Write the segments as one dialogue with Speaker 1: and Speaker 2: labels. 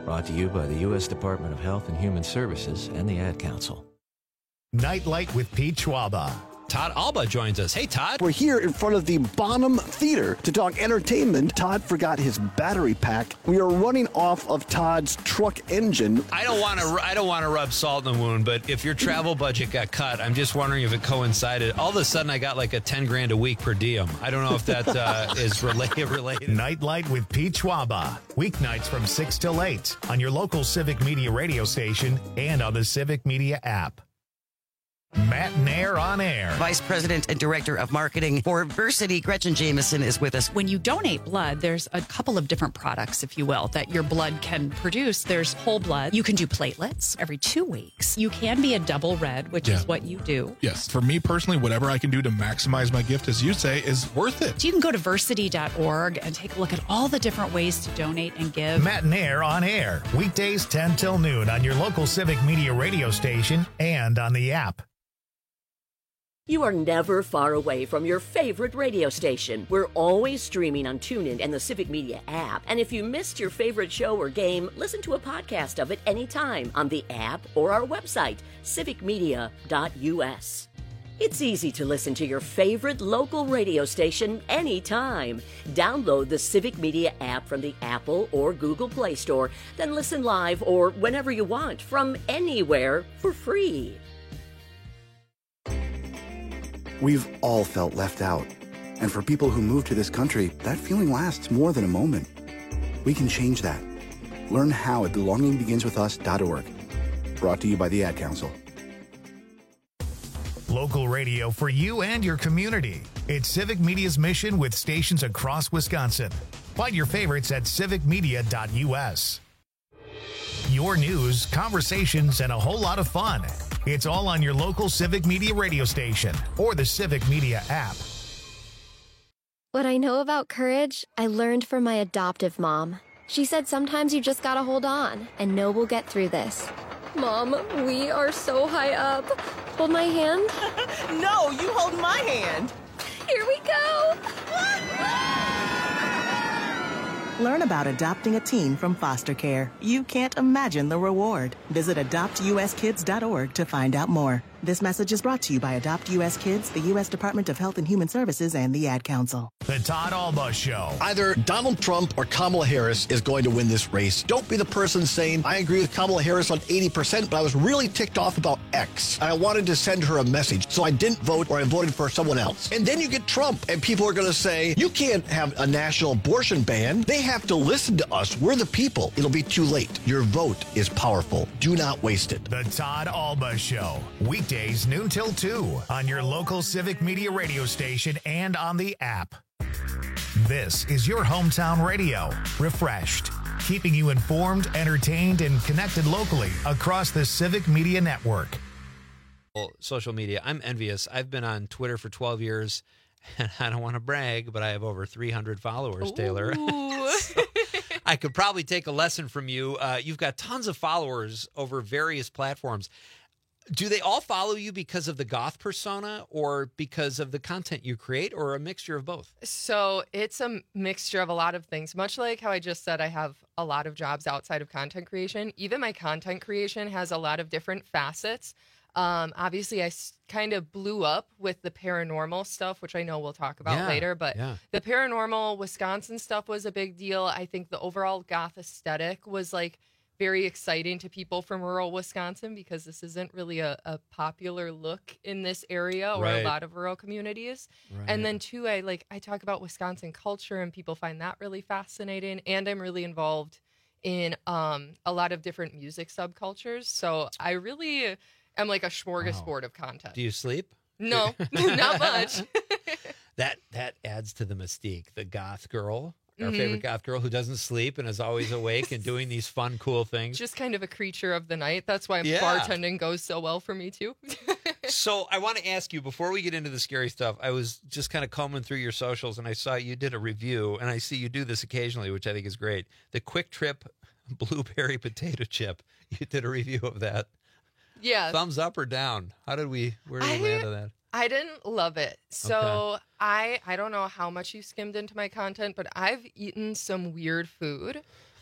Speaker 1: Brought to you by the U.S. Department of Health and Human Services and the Ad Council.
Speaker 2: Nightlight with Pete Schwaba.
Speaker 3: Todd Alba joins us. Hey, Todd.
Speaker 4: We're here in front of the Bonham Theater to talk entertainment. Todd forgot his battery pack. We are running off of Todd's truck engine.
Speaker 3: I don't want to rub salt in the wound, but if your travel budget got cut, I'm just wondering if it coincided. All of a sudden, I got like a $10,000 a week per diem. I don't know if that is related.
Speaker 2: Nightlight with Pete Schwaba. Weeknights from 6 till 8 on your local Civic Media radio station and on the Civic Media app. Matt Nair on air.
Speaker 5: Vice President and Director of Marketing for Versity, Gretchen Jameson, is with us.
Speaker 6: When you donate blood, there's a couple of different products, if you will, that your blood can produce. There's whole blood. You can do platelets every 2 weeks. You can be a double red, which is what you do.
Speaker 7: Yes. For me personally, whatever I can do to maximize my gift, as you say, is worth it.
Speaker 6: So you can go to versity.org and take a look at all the different ways to donate and give.
Speaker 2: Matt Nair on air. Weekdays 10 till noon on your local Civic Media radio station and on the app.
Speaker 8: You are never far away from your favorite radio station. We're always streaming on TuneIn and the Civic Media app. And if you missed your favorite show or game, listen to a podcast of it anytime on the app or our website, civicmedia.us. It's easy to listen to your favorite local radio station anytime. Download the Civic Media app from the Apple or Google Play Store, then listen live or whenever you want from anywhere for free.
Speaker 4: We've all felt left out. And for people who move to this country, that feeling lasts more than a moment. We can change that. Learn how at belongingbeginswithus.org. Brought to you by the Ad Council.
Speaker 2: Local radio for you and your community. It's Civic Media's mission with stations across Wisconsin. Find your favorites at civicmedia.us. Your news, conversations, and a whole lot of fun. It's all on your local Civic Media radio station or the Civic Media app.
Speaker 9: What I know about courage, I learned from my adoptive mom. She said sometimes you just gotta hold on and know we'll get through this. Mom, we are so high up. Hold my hand.
Speaker 10: No, you hold my hand.
Speaker 9: Here we go.
Speaker 10: Learn about adopting a teen from foster care. You can't imagine the reward. Visit adoptuskids.org to find out more. This message is brought to you by Adopt U.S. Kids, the U.S. Department of Health and Human Services, and the Ad Council.
Speaker 2: The Todd Alba Show.
Speaker 11: Either Donald Trump or Kamala Harris is going to win this race. Don't be the person saying, I agree with Kamala Harris on 80%, but I was really ticked off about X. And I wanted to send her a message, so I didn't vote or I voted for someone else. And then you get Trump, and people are going to say, you can't have a national abortion ban. They have to listen to us. We're the people. It'll be too late. Your vote is powerful. Do not waste it.
Speaker 2: The Todd Alba Show. Weekdays noon till 2 on your local Civic Media radio station and on the app. This is your hometown radio. Refreshed. Keeping you informed, entertained, and connected locally across the Civic Media network.
Speaker 3: Social media. I'm envious. I've been on Twitter for 12 years, and I don't want to brag, but I have over 300 followers, Taylor. So I could probably take a lesson from you. You've got tons of followers over various platforms. Do they all follow you because of the goth persona or because of the content you create, or a mixture of both?
Speaker 12: So it's a mixture of a lot of things. Much like how I just said, I have a lot of jobs outside of content creation. Even my content creation has a lot of different facets. Obviously, I kind of blew up with the paranormal stuff, which I know we'll talk about later. But the paranormal Wisconsin stuff was a big deal. I think the overall goth aesthetic was like very exciting to people from rural Wisconsin because this isn't really a popular look in this area or a lot of rural communities. Right. And then too, I talk about Wisconsin culture and people find that really fascinating. And I'm really involved in a lot of different music subcultures. So I really am like a smorgasbord of content.
Speaker 3: Do you sleep?
Speaker 12: No, not much.
Speaker 3: That adds to the mystique. The goth girl. Our favorite goth girl who doesn't sleep and is always awake and doing these fun, cool things.
Speaker 12: Just kind of a creature of the night. That's why bartending goes so well for me, too.
Speaker 3: So I want to ask you, before we get into the scary stuff, I was just kind of combing through your socials, and I saw you did a review, and I see you do this occasionally, which I think is great. The Quick Trip Blueberry Potato Chip. You did a review of that.
Speaker 12: Yeah.
Speaker 3: Thumbs up or down? Where did we land on that?
Speaker 12: I didn't love it. So I don't know how much you skimmed into my content, but I've eaten some weird food.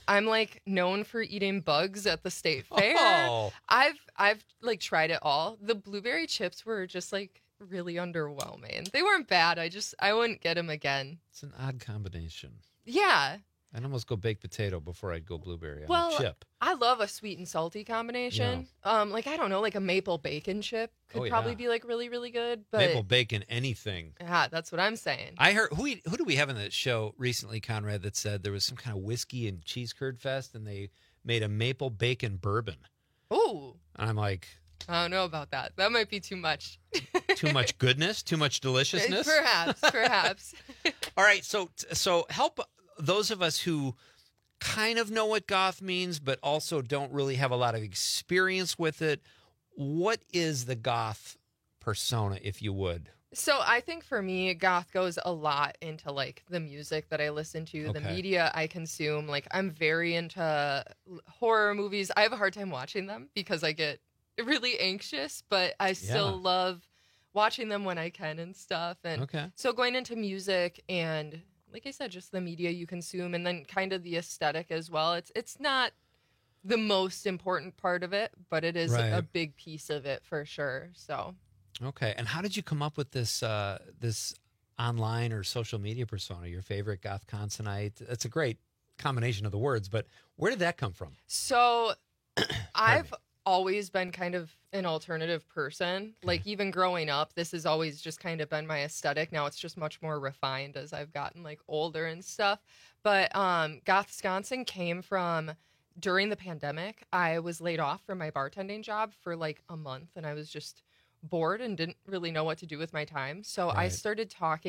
Speaker 12: I'm like known for eating bugs at the state fair.
Speaker 3: Oh.
Speaker 12: I've like tried it all. The blueberry chips were just like really underwhelming. They weren't bad. I wouldn't get them again.
Speaker 3: It's an odd combination.
Speaker 12: Yeah.
Speaker 3: I'd almost go baked potato before I'd go blueberry on
Speaker 12: Well,
Speaker 3: a chip.
Speaker 12: I love a sweet and salty combination. Like I don't know, like a maple bacon chip could probably be like really, really good. But
Speaker 3: Maple bacon, anything.
Speaker 12: yeah, that's what I'm saying.
Speaker 3: I heard who do we have in the show recently, Conrad, that said there was some kind of whiskey and cheese curd fest, and they made a maple bacon bourbon.
Speaker 12: Ooh.
Speaker 3: And I'm like,
Speaker 12: I don't know about that. That might be too much.
Speaker 3: too much goodness, too much deliciousness.
Speaker 12: Perhaps.
Speaker 3: All right, so help those of us who kind of know what goth means, but also don't really have a lot of experience with it. What is the goth persona, if you would?
Speaker 12: So I think for me, goth goes a lot into like the music that I listen to, the media I consume. Like I'm very into horror movies. I have a hard time watching them because I get really anxious, but I still love watching them when I can and stuff. And so going into music and, like I said, just the media you consume, and then kind of the aesthetic as well. It's not the most important part of it, but it is a big piece of it for sure. So,
Speaker 3: okay. And how did you come up with this this online or social media persona? Your favorite goth consonite? That's a great combination of the words, but where did that come from?
Speaker 12: So, I've always been kind of an alternative person. Like even growing up, this has always just kind of been my aesthetic. Now it's just much more refined as I've gotten like older and stuff. But Gothsconsin came from during the pandemic. I was laid off from my bartending job for like a month, and I was just bored and didn't really know what to do with my time. So I started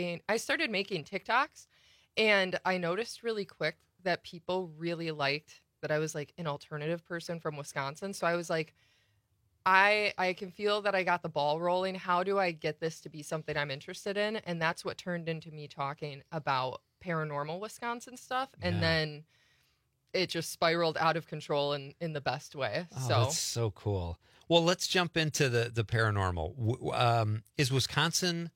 Speaker 12: making TikToks, and I noticed really quick that people really liked that I was like an alternative person from Wisconsin. So I was like, I can feel that I got the ball rolling. How do I get this to be something I'm interested in? And that's what turned into me talking about paranormal Wisconsin stuff. And then it just spiraled out of control in the best way.
Speaker 3: Oh, that's so cool. Well, let's jump into the paranormal. Is Wisconsin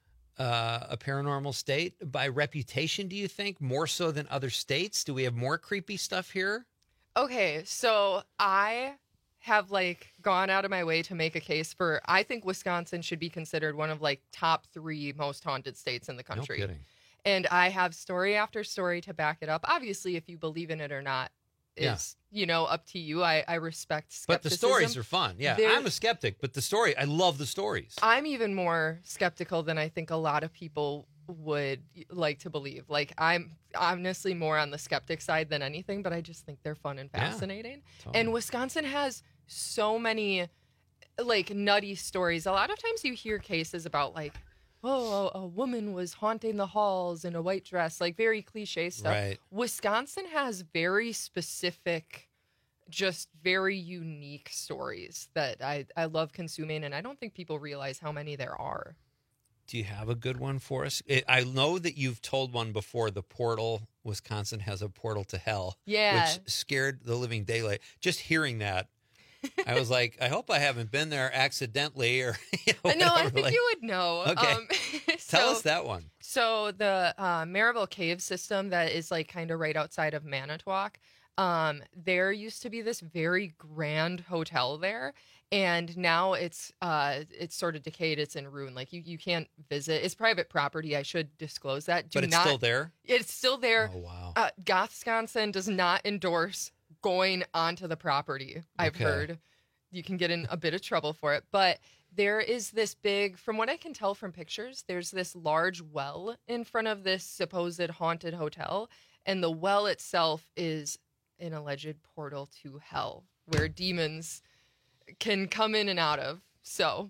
Speaker 3: a paranormal state by reputation, do you think? More so than other states? Do we have more creepy stuff here?
Speaker 12: Okay, so I have like gone out of my way to make a case for, I think Wisconsin should be considered one of like top 3 most haunted states in the country.
Speaker 3: No kidding.
Speaker 12: And I have story after story to back it up. Obviously, if you believe in it or not is, up to you. I respect skepticism.
Speaker 3: But the stories are fun. Yeah, I'm a skeptic, but I love the stories.
Speaker 12: I'm even more skeptical than I think a lot of people would like to believe. Like I'm honestly more on the skeptic side than anything, but I just think they're fun and fascinating. Totally. And Wisconsin has so many like nutty stories. A lot of times you hear cases about like, oh, a woman was haunting the halls in a white dress, like very cliche stuff.
Speaker 3: Right.
Speaker 12: Wisconsin has very specific, just very unique stories that I love consuming, and I don't think people realize how many there are.
Speaker 3: Do you have a good one for us? I know that you've told one before, the portal. Wisconsin has a portal to hell.
Speaker 12: Yeah.
Speaker 3: Which scared the living daylight. Just hearing that, I was like, I hope I haven't been there accidentally or
Speaker 12: No, I think you would know.
Speaker 3: Okay. Tell us that one.
Speaker 12: So the Maryville Cave system that is like kind of right outside of Manitowoc, there used to be this very grand hotel there. And now it's sort of decayed. It's in ruin. Like you can't visit. It's private property. I should disclose that.
Speaker 3: But it's still there?
Speaker 12: It's still there.
Speaker 3: Oh, wow.
Speaker 12: Gothsconsin does not endorse going onto the property. I've heard you can get in a bit of trouble for it. But there is this big, from what I can tell from pictures, there's this large well in front of this supposed haunted hotel. And the well itself is an alleged portal to hell where demons can come in and out of. So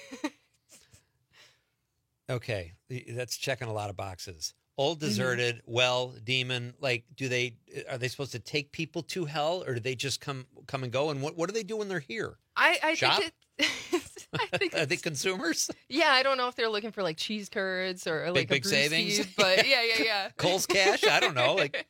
Speaker 3: okay, that's checking a lot of boxes. Old, deserted, well, demon. Like, are they supposed to take people to hell, or do they just come and go? And what do they do when they're here?
Speaker 12: I
Speaker 3: Shop?
Speaker 12: think
Speaker 3: are they consumers?
Speaker 12: Yeah, I don't know if they're looking for like cheese curds or like
Speaker 3: big
Speaker 12: a
Speaker 3: savings.
Speaker 12: Feed, but yeah.
Speaker 3: Kohl's Cash. I don't know. Like,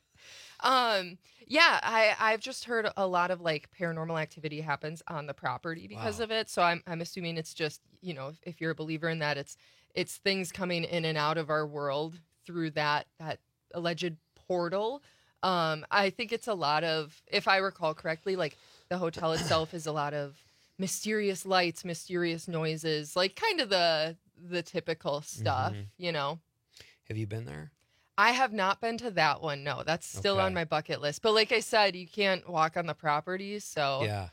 Speaker 12: yeah, I've just heard a lot of like paranormal activity happens on the property because of it. So I'm assuming it's just, if you're a believer in that, it's things coming in and out of our world through that alleged portal. I think it's a lot of, if I recall correctly, like the hotel itself is a lot of mysterious lights, mysterious noises, like kind of the typical stuff, you know.
Speaker 3: Have you been there?
Speaker 12: I have not been to that one. No, that's still on my bucket list. But like I said, you can't walk on the properties, so
Speaker 3: yeah.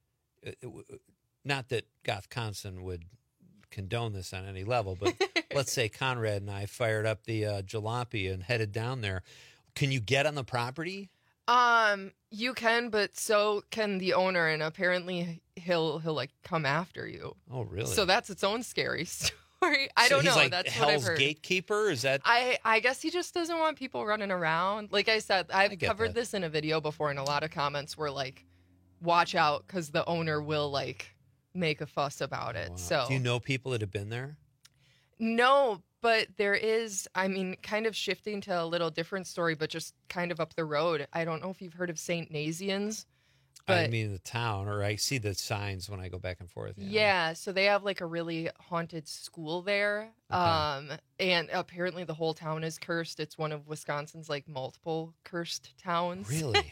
Speaker 3: Not that Gothconsin would condone this on any level, but let's say Conrad and I fired up the jalopy and headed down there. Can you get on the property?
Speaker 12: You can, but so can the owner, and apparently he'll like come after you.
Speaker 3: Oh, really?
Speaker 12: So that's its own scary story. I don't know.
Speaker 3: Like
Speaker 12: that's
Speaker 3: Hell's
Speaker 12: what I've heard.
Speaker 3: Gatekeeper? Is that?
Speaker 12: I guess he just doesn't want people running around. Like I said, I've covered this in a video before, and a lot of comments were like, "Watch out, because the owner will like make a fuss about it."
Speaker 3: Wow.
Speaker 12: So,
Speaker 3: do you know people that have been there?
Speaker 12: No, but there is, I mean, kind of shifting to a little different story, but just kind of up the road. I don't know if you've heard of St. Nazianz. But,
Speaker 3: I mean, the town, or I see the signs when I go back and forth.
Speaker 12: Yeah, so they have like a really haunted school there.
Speaker 3: Okay.
Speaker 12: And apparently the whole town is cursed. It's one of Wisconsin's like multiple cursed towns.
Speaker 3: Really?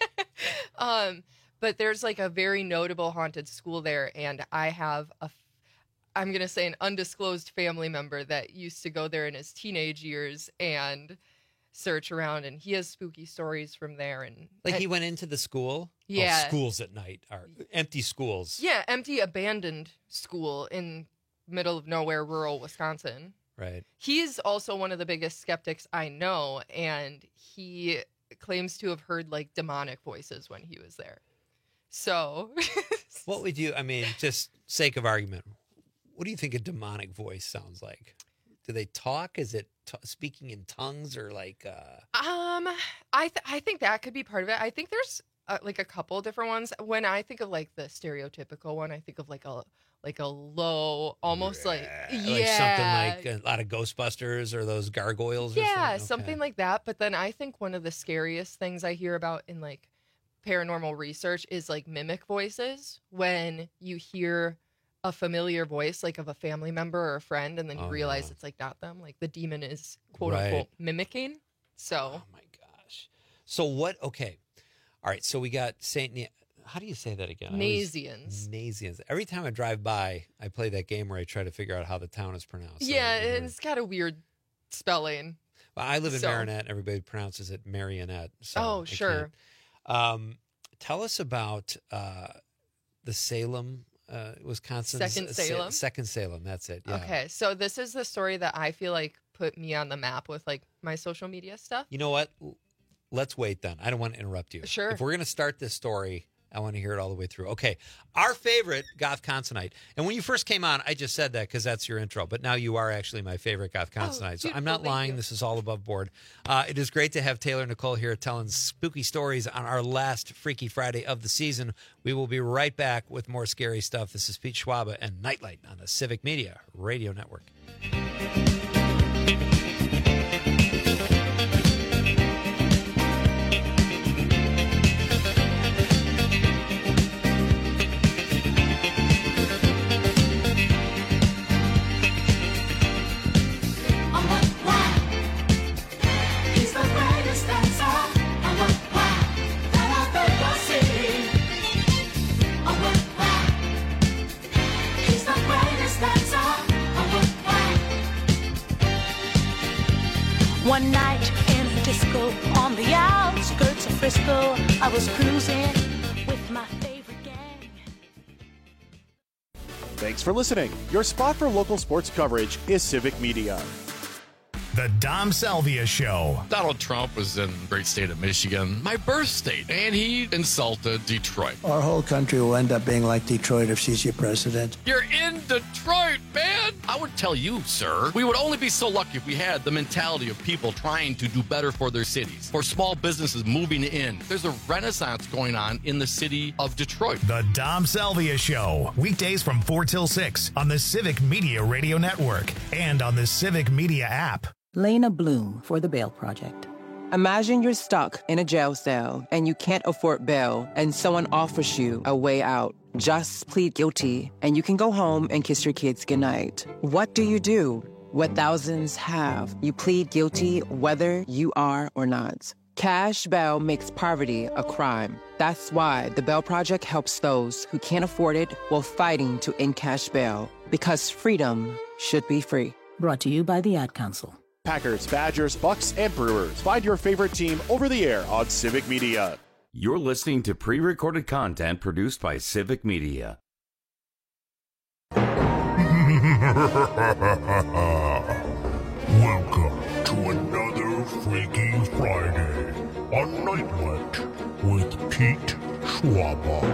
Speaker 12: But there's like a very notable haunted school there, and I have I'm going to say an undisclosed family member that used to go there in his teenage years and search around, and he has spooky stories from there. And
Speaker 3: he went into the school?
Speaker 12: Yeah.
Speaker 3: Oh, schools at night are empty schools.
Speaker 12: Yeah, empty, abandoned school in middle of nowhere, rural Wisconsin.
Speaker 3: Right.
Speaker 12: He's also one of the biggest skeptics I know, and he claims to have heard like demonic voices when he was there. So
Speaker 3: what would you, I mean, just sake of argument, what do you think a demonic voice sounds like? Do they talk? Is it speaking in tongues or like?
Speaker 12: I think that could be part of it. I think there's like a couple different ones. When I think of like the stereotypical one, I think of like a low, almost like
Speaker 3: something like a lot of Ghostbusters or those gargoyles.
Speaker 12: Yeah,
Speaker 3: or
Speaker 12: something like that. But then I think one of the scariest things I hear about in like paranormal research is like mimic voices. When you hear a familiar voice, like of a family member or a friend, and then you realize it's like not them, like the demon is quote unquote mimicking. So,
Speaker 3: oh my gosh. So what? Okay, all right. So we got how do you say that again?
Speaker 12: Nazianz.
Speaker 3: Nazianz. Every time I drive by, I play that game where I try to figure out how the town is pronounced.
Speaker 12: Yeah, and it's got a weird spelling.
Speaker 3: Well, I live in Marinette, and everybody pronounces it Marionette. So
Speaker 12: sure.
Speaker 3: Tell us about the Salem. Wisconsin. Second Salem. That's it. Yeah.
Speaker 12: Okay. So this is the story that I feel like put me on the map with like my social media stuff.
Speaker 3: You know what? Let's wait then. I don't want to interrupt you.
Speaker 12: Sure.
Speaker 3: If we're going to start this story, I want to hear it all the way through. Okay. Our favorite Gothconsonite. And when you first came on, I just said that because that's your intro. But now you are actually my favorite Gothconsonite. So I'm not lying. This is all above board. It is great to have Taylor Nicole here telling spooky stories on our last Freaky Friday of the season. We will be right back with more scary stuff. This is Pete Schwaba and Nightlight on the Civic Media Radio Network.
Speaker 13: One night in the disco on the outskirts of Frisco, I was cruising with my favorite gang.
Speaker 14: Thanks for listening. Your spot for local sports coverage is Civic Media.
Speaker 2: The Dom Salvia Show.
Speaker 15: Donald Trump was in the great state of Michigan, my birth state, and he insulted Detroit.
Speaker 16: Our whole country will end up being like Detroit if she's your president.
Speaker 15: You're in Detroit, man! I would tell you, sir, we would only be so lucky if we had the mentality of people trying to do better for their cities, for small businesses moving in. There's a renaissance going on in the city of Detroit.
Speaker 2: The Dom Salvia Show. Weekdays from 4 till 6 on the Civic Media Radio Network and on the Civic Media app.
Speaker 17: Lena Bloom for the Bail Project. Imagine you're stuck in a jail cell and you can't afford bail and someone offers you a way out. Just plead guilty and you can go home and kiss your kids goodnight. What do? What thousands have. You plead guilty whether you are or not. Cash bail makes poverty a crime. That's why the Bail Project helps those who can't afford it while fighting to end cash bail. Because freedom should be free.
Speaker 18: Brought to you by the Ad Council.
Speaker 14: Packers, Badgers, Bucks, and Brewers. Find your favorite team over the air on Civic Media.
Speaker 19: You're listening to pre-recorded content produced by Civic Media.
Speaker 20: Welcome to another Freaky Friday on Nightlet with Pete Schwaba.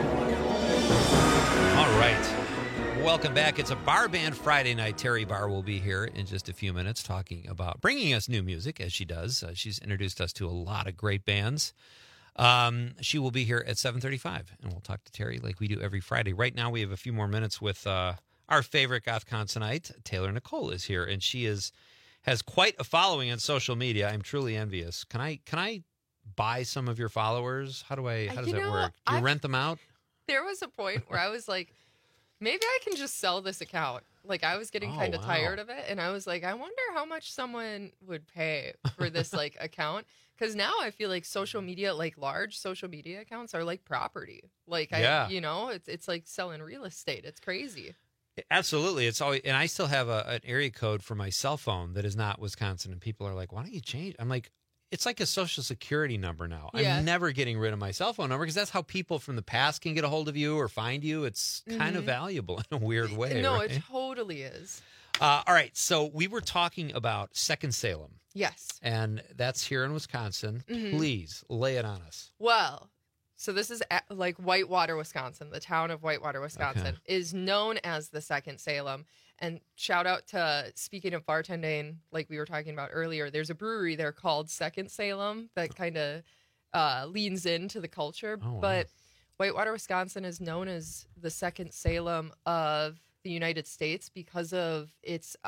Speaker 3: All right. Welcome back. It's a Bar Band Friday night. Terry Barr will be here in just a few minutes talking about bringing us new music, as she does. She's introduced us to a lot of great bands. She will be here at 7:35, and we'll talk to Terry like we do every Friday. Right now, we have a few more minutes with our favorite goth consonite. Taylor Nicole is here, and she has quite a following on social media. I'm truly envious. Can I buy some of your followers? How does that work? Do you rent them out?
Speaker 12: There was a point where I was like, maybe I can just sell this account. Like, I was getting kind of tired of it, and I was like, I wonder how much someone would pay for this like account. Because now I feel like social media, like large social media accounts, are like property. Like, it's like selling real estate. It's crazy.
Speaker 3: Absolutely. It's always, and I still have an area code for my cell phone that is not Wisconsin, and people are like, why don't you change? I'm like, it's like a social security number now.
Speaker 12: Yeah.
Speaker 3: I'm never getting rid of my cell phone number because that's how people from the past can get a hold of you or find you. It's kind of valuable in a weird way.
Speaker 12: No,
Speaker 3: right?
Speaker 12: it totally is.
Speaker 3: All right. So we were talking about Second Salem.
Speaker 12: Yes.
Speaker 3: And that's here in Wisconsin.
Speaker 12: Mm-hmm.
Speaker 3: Please lay it on us.
Speaker 12: Well, so this is like Whitewater, Wisconsin. The town of Whitewater, Wisconsin is known as the Second Salem. And shout out to, speaking of bartending, like we were talking about earlier, there's a brewery there called Second Salem that kind of leans into the culture.
Speaker 3: Oh, wow.
Speaker 12: But Whitewater, Wisconsin is known as the Second Salem of the United States because of its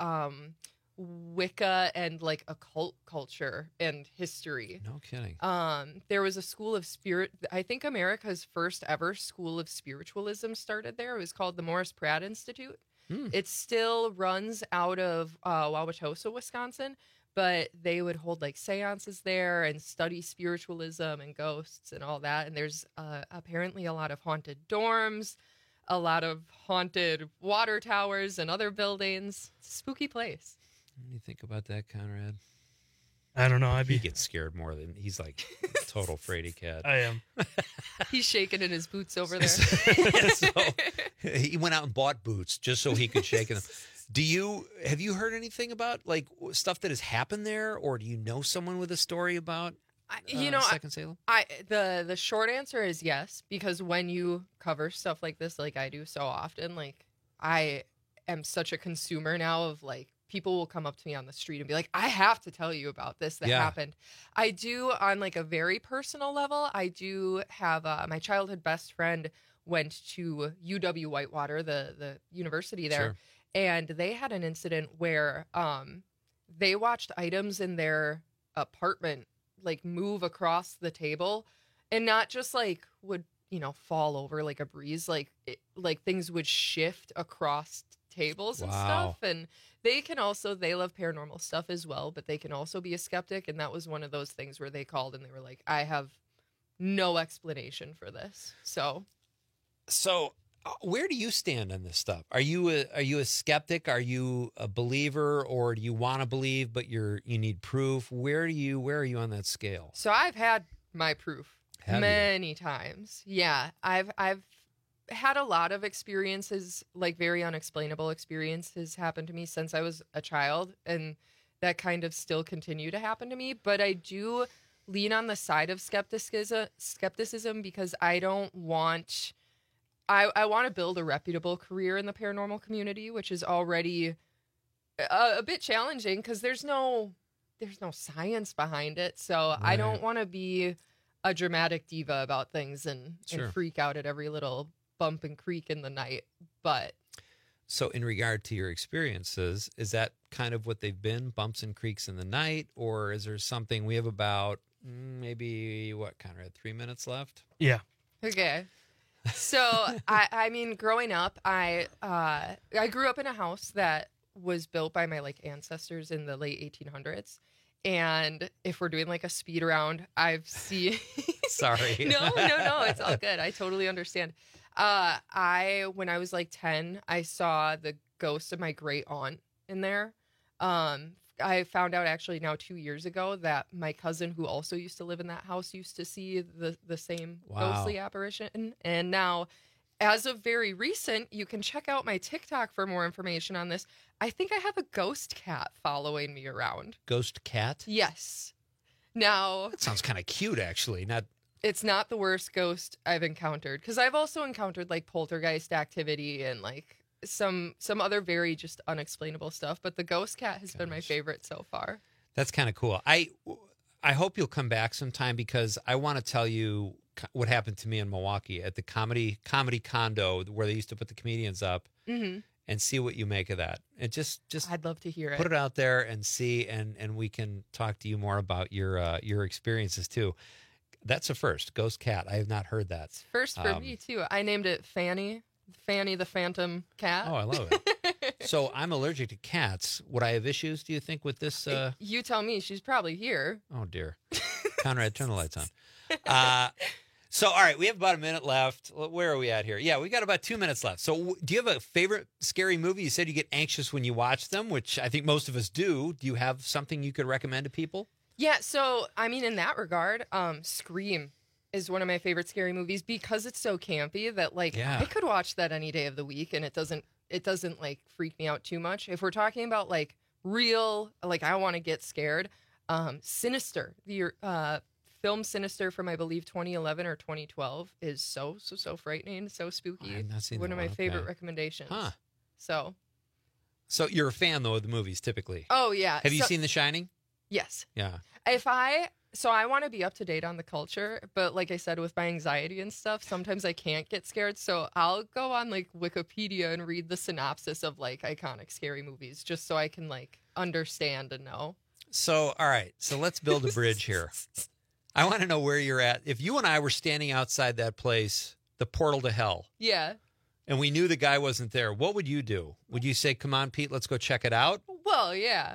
Speaker 12: Wicca and like occult culture and history.
Speaker 3: No kidding.
Speaker 12: There was a school of spirit. I think America's first ever school of spiritualism started there. It was called the Morris Pratt Institute. It still runs out of Wauwatosa, Wisconsin, but they would hold like seances there and study spiritualism and ghosts and all that. And there's apparently a lot of haunted dorms, a lot of haunted water towers and other buildings. It's a spooky place.
Speaker 3: What do you think about that, Conrad?
Speaker 21: I don't know.
Speaker 3: He gets scared more than he's like a total fraidy cat.
Speaker 21: I am.
Speaker 12: He's shaking in his boots over there.
Speaker 3: So, he went out and bought boots just so he could shake them. Have you heard anything about like stuff that has happened there, or do you know someone with a story about Second Salem?
Speaker 12: The short answer is yes, because when you cover stuff like this, like I do so often, like I am such a consumer now of like, people will come up to me on the street and be like, I have to tell you about this that happened. I do, on like a very personal level, I do have my childhood best friend went to UW Whitewater, the university there, and they had an incident where they watched items in their apartment like move across the table, and not just like would fall over like a breeze, like things would shift across tables and stuff. And they love paranormal stuff as well, but they can also be a skeptic. And that was one of those things where they called and they were like, I have no explanation for this. So where do you stand on this stuff? Are you a skeptic? Are you a believer, or do you want to believe but you need proof? Where are you on that scale? So I've had my proof many times. Yeah, I've had a lot of experiences, like very unexplainable experiences happen to me since I was a child, and that kind of still continue to happen to me. But I do lean on the side of skepticism because I don't want... I want to build a reputable career in the paranormal community, which is already a bit challenging because there's no science behind it. So I don't want to be a dramatic diva about things and freak out at every little bump and creak in the night. But so in regard to your experiences, is that kind of what they've been, bumps and creaks in the night, or is there something? We have about maybe Conrad, 3 minutes left?
Speaker 21: Yeah.
Speaker 12: Okay. So I mean, growing up, I grew up in a house that was built by my ancestors in the late 1800s, And if we're doing like a speed round, I've seen.
Speaker 3: Sorry.
Speaker 12: No, it's all good. I totally understand. When I was like 10, I saw the ghost of my great aunt in there. I found out actually now 2 years ago that my cousin, who also used to live in that house, used to see the same ghostly apparition. And now, as of very recent, you can check out my TikTok for more information on this. I think I have a ghost cat following me around.
Speaker 3: Ghost cat?
Speaker 12: Yes. Now,
Speaker 3: That sounds kind of cute, actually.
Speaker 12: it's not the worst ghost I've encountered, because I've also encountered like poltergeist activity and like some other very just unexplainable stuff. But the ghost cat has been my favorite so far.
Speaker 3: That's kind of cool. I hope you'll come back sometime, because I want to tell you what happened to me in Milwaukee at the comedy condo where they used to put the comedians up, and see what you make of that. And just
Speaker 12: I'd love to hear it.
Speaker 3: Put it out there and see, and we can talk to you more about your experiences too. That's a first, ghost cat. I have not heard that.
Speaker 12: First for me too. I named it Fanny the Phantom Cat.
Speaker 3: Oh, I love it. So I'm allergic to cats. Would I have issues, do you think, with this?
Speaker 12: You tell me. She's probably here.
Speaker 3: Oh, dear. Conrad, turn the lights on. So, all right, we have about a minute left. Where are we at here? Yeah, we got about 2 minutes left. So do you have a favorite scary movie? You said you get anxious when you watch them, which I think most of us do. Do you have something you could recommend to people?
Speaker 12: Yeah, so, I mean, in that regard, Scream is one of my favorite scary movies because it's so campy that, like, I could watch that any day of the week and it doesn't like, freak me out too much. If we're talking about, like, real, like, I want to get scared, Sinister, the film Sinister from, I believe, 2011 or 2012 is so frightening, so spooky.
Speaker 3: I've not seen
Speaker 12: one
Speaker 3: that
Speaker 12: of my
Speaker 3: one.
Speaker 12: favorite
Speaker 3: Okay.
Speaker 12: recommendations.
Speaker 3: Huh.
Speaker 12: So
Speaker 3: you're a fan, though, of the movies, typically.
Speaker 12: Oh, yeah.
Speaker 3: Have you seen The Shining?
Speaker 12: Yes.
Speaker 3: Yeah.
Speaker 12: So I want to be up to date on the culture, but like I said, with my anxiety and stuff, sometimes I can't get scared. So I'll go on like Wikipedia and read the synopsis of like iconic scary movies just so I can like understand and know.
Speaker 3: So, all right. So let's build a bridge here. I want to know where you're at. If you and I were standing outside that place, the portal to hell,
Speaker 12: Yeah.
Speaker 3: and we knew the guy wasn't there, what would you do? Would you say, come on, Pete, let's go check it out?
Speaker 12: Well, yeah.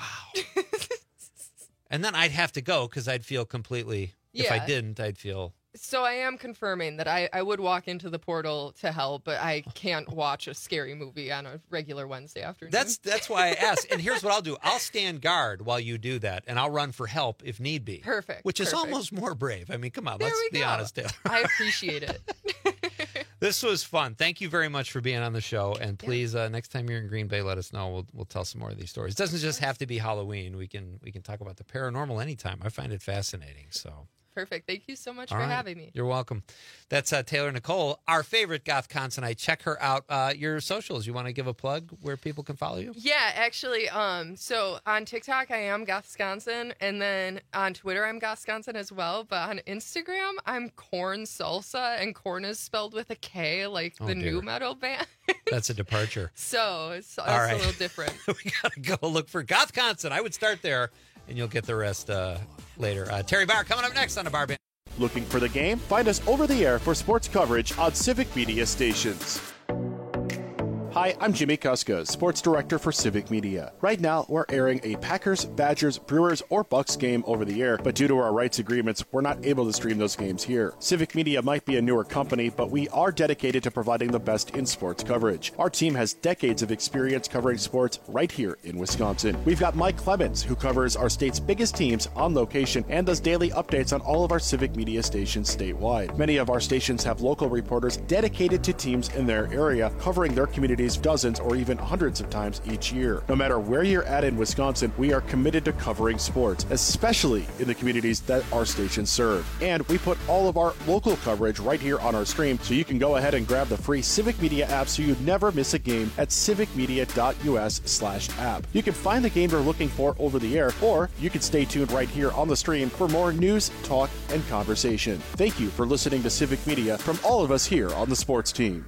Speaker 3: And then I'd have to go because I'd feel completely, if I
Speaker 12: Yeah.
Speaker 3: didn't, I'd feel.
Speaker 12: So I am confirming that I would walk into the portal to hell, but I can't watch a scary movie on a regular Wednesday afternoon.
Speaker 3: That's why I asked. And here's what I'll do. I'll stand guard while you do that, and I'll run for help if need be.
Speaker 12: Perfect.
Speaker 3: Which is
Speaker 12: perfect.
Speaker 3: almost more brave. I mean, come on,
Speaker 12: There
Speaker 3: let's
Speaker 12: we
Speaker 3: be
Speaker 12: go.
Speaker 3: honest, Taylor.
Speaker 12: I appreciate it.
Speaker 3: This was fun. Thank you very much for being on the show. And please, next time you're in Green Bay, let us know. We'll tell some more of these stories. It doesn't just have to be Halloween. We can talk about the paranormal anytime. I find it fascinating. So.
Speaker 12: Perfect. Thank you so much
Speaker 3: All
Speaker 12: for
Speaker 3: right.
Speaker 12: having me.
Speaker 3: You're welcome. That's Taylor Nicole, our favorite goth consonite. Check her out. Your socials. You want to give a plug where people can follow you?
Speaker 12: Yeah, actually, so on TikTok I am Gothsconsin, and then on Twitter I'm Gothsconsin as well. But on Instagram I'm Corn Salsa, and corn is spelled with a K, like
Speaker 3: Oh,
Speaker 12: the
Speaker 3: dear.
Speaker 12: new metal band.
Speaker 3: That's a departure.
Speaker 12: So it's
Speaker 3: All right.
Speaker 12: a little different.
Speaker 3: We got to go look for goth consonant. I would start there, and you'll get the rest later. Terry Barr coming up next on the Bar Band.
Speaker 14: Looking for the game? Find us over the air for sports coverage on Civic Media stations. Hi, I'm Jimmy Kuska, Sports Director for Civic Media. Right now, we're airing a Packers, Badgers, Brewers, or Bucks game over the air, but due to our rights agreements, we're not able to stream those games here. Civic Media might be a newer company, but we are dedicated to providing the best in sports coverage. Our team has decades of experience covering sports right here in Wisconsin. We've got Mike Clemens, who covers our state's biggest teams on location and does daily updates on all of our Civic Media stations statewide. Many of our stations have local reporters dedicated to teams in their area, covering their communities dozens or even hundreds of times each year. No matter where you're at in Wisconsin, we are committed to covering sports, especially in the communities that our stations serve. And we put all of our local coverage right here on our stream, so you can go ahead and grab the free Civic Media app so you never miss a game at civicmedia.us/app. You can find the game you're looking for over the air, or you can stay tuned right here on the stream for more news, talk, and conversation. Thank you for listening to Civic Media from all of us here on the sports team.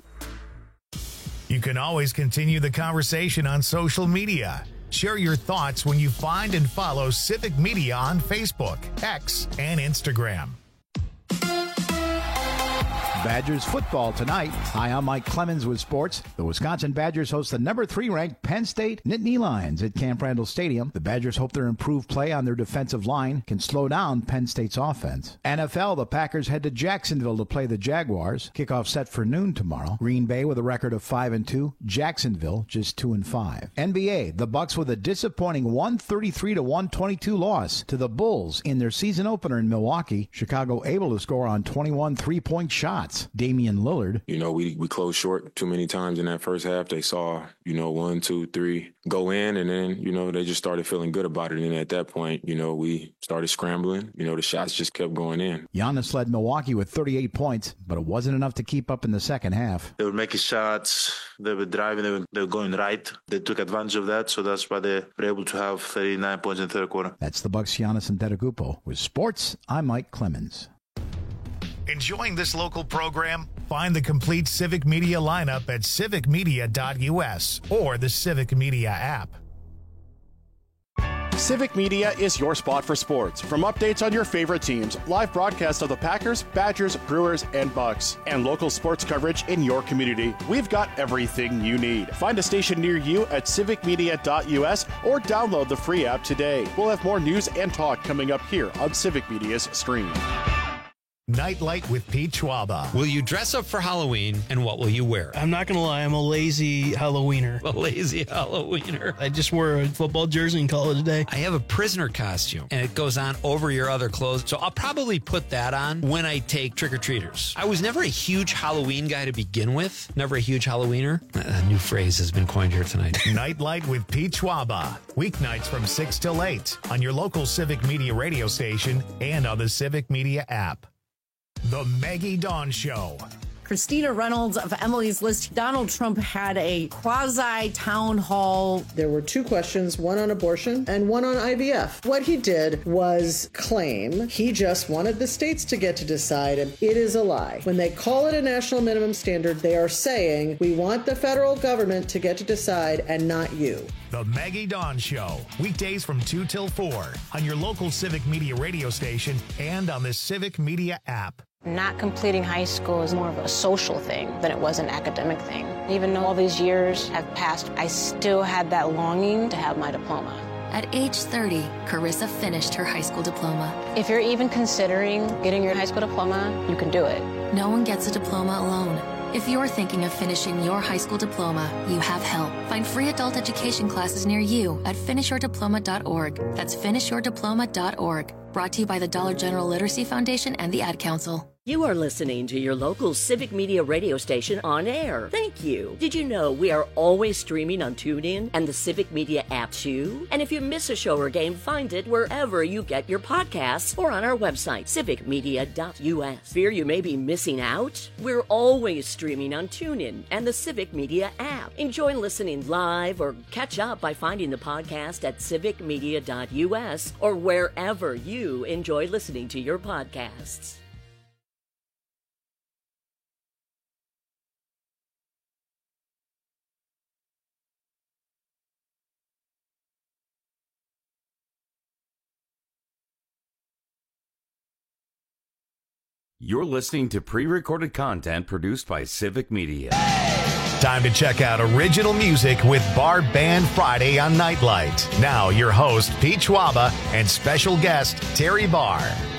Speaker 2: You can always continue the conversation on social media. Share your thoughts when you find and follow Civic Media on Facebook, X, and Instagram.
Speaker 1: Badgers football tonight. Hi, I'm Mike Clemens with sports. The Wisconsin Badgers host the number 3 ranked Penn State Nittany Lions at Camp Randall Stadium. The Badgers hope their improved play on their defensive line can slow down Penn State's offense. NFL, the Packers head to Jacksonville to play the Jaguars. Kickoff set for noon tomorrow. Green Bay with a record of 5-2. Jacksonville just 2-5. NBA, the Bucks with a disappointing 133-122 loss to the Bulls in their season opener in Milwaukee. Chicago able to score on 21 three-point shots. Damian Lillard.
Speaker 22: We closed short too many times in that first half. They saw, 1, 2, 3 go in, and then, they just started feeling good about it. And at that point, we started scrambling. The shots just kept going in.
Speaker 1: Giannis led Milwaukee with 38 points, but it wasn't enough to keep up in the second half.
Speaker 23: They were making shots. They were driving. They were going right. They took advantage of that, so that's why they were able to have 39 points in the third quarter.
Speaker 1: That's the Bucks' Giannis Antetokounmpo. With sports, I'm Mike Clemens.
Speaker 2: Enjoying this local program? Find the complete Civic Media lineup at civicmedia.us or the Civic Media app.
Speaker 14: Civic Media is your spot for sports. From updates on your favorite teams, live broadcasts of the Packers, Badgers, Brewers, and Bucks, and local sports coverage in your community, we've got everything you need. Find a station near you at civicmedia.us or download the free app today. We'll have more news and talk coming up here on Civic Media's stream.
Speaker 2: Nightlight with Pete Schwaba.
Speaker 3: Will you dress up for Halloween, and what will you wear?
Speaker 21: I'm not going to lie, I'm a lazy Halloweener.
Speaker 3: A lazy Halloweener.
Speaker 21: I just wore a football jersey and call it a day.
Speaker 3: I have a prisoner costume, and it goes on over your other clothes, so I'll probably put that on when I take trick-or-treaters. I was never a huge Halloween guy to begin with. Never a huge Halloweener. A new phrase has been coined here tonight.
Speaker 2: Nightlight with Pete Schwaba. Weeknights from 6 till 8 on your local Civic Media radio station and on the Civic Media app. The Maggie Dawn Show.
Speaker 24: Christina Reynolds of Emily's List. Donald Trump had a quasi-town hall.
Speaker 25: There were 2 questions, one on abortion and one on IVF. What he did was claim he just wanted the states to get to decide, and it is a lie. When they call it a national minimum standard, they are saying, we want the federal government to get to decide and not you.
Speaker 2: The Maggie Dawn Show. Weekdays from 2 till 4 on your local Civic Media radio station and on the Civic Media app.
Speaker 26: Not completing high school is more of a social thing than it was an academic thing. Even though all these years have passed, I still had that longing to have my diploma.
Speaker 27: At age 30, Carissa finished her high school diploma.
Speaker 26: If you're even considering getting your high school diploma, you can do it.
Speaker 27: No one gets a diploma alone. If you're thinking of finishing your high school diploma, you have help. Find free adult education classes near you at finishyourdiploma.org. That's finishyourdiploma.org. Brought to you by the Dollar General Literacy Foundation and the Ad Council.
Speaker 8: You are listening to your local Civic Media radio station on air. Thank you. Did you know we are always streaming on TuneIn and the Civic Media app too? And if you miss a show or game, find it wherever you get your podcasts or on our website, civicmedia.us. Fear you may be missing out? We're always streaming on TuneIn and the Civic Media app. Enjoy listening live or catch up by finding the podcast at civicmedia.us or wherever you enjoy listening to your podcasts.
Speaker 19: You're listening to pre-recorded content produced by Civic Media.
Speaker 2: Time to check out original music with Bar Band Friday on Nightlight. Now, your host, Pete Schwaba, and special guest, Terry Barr.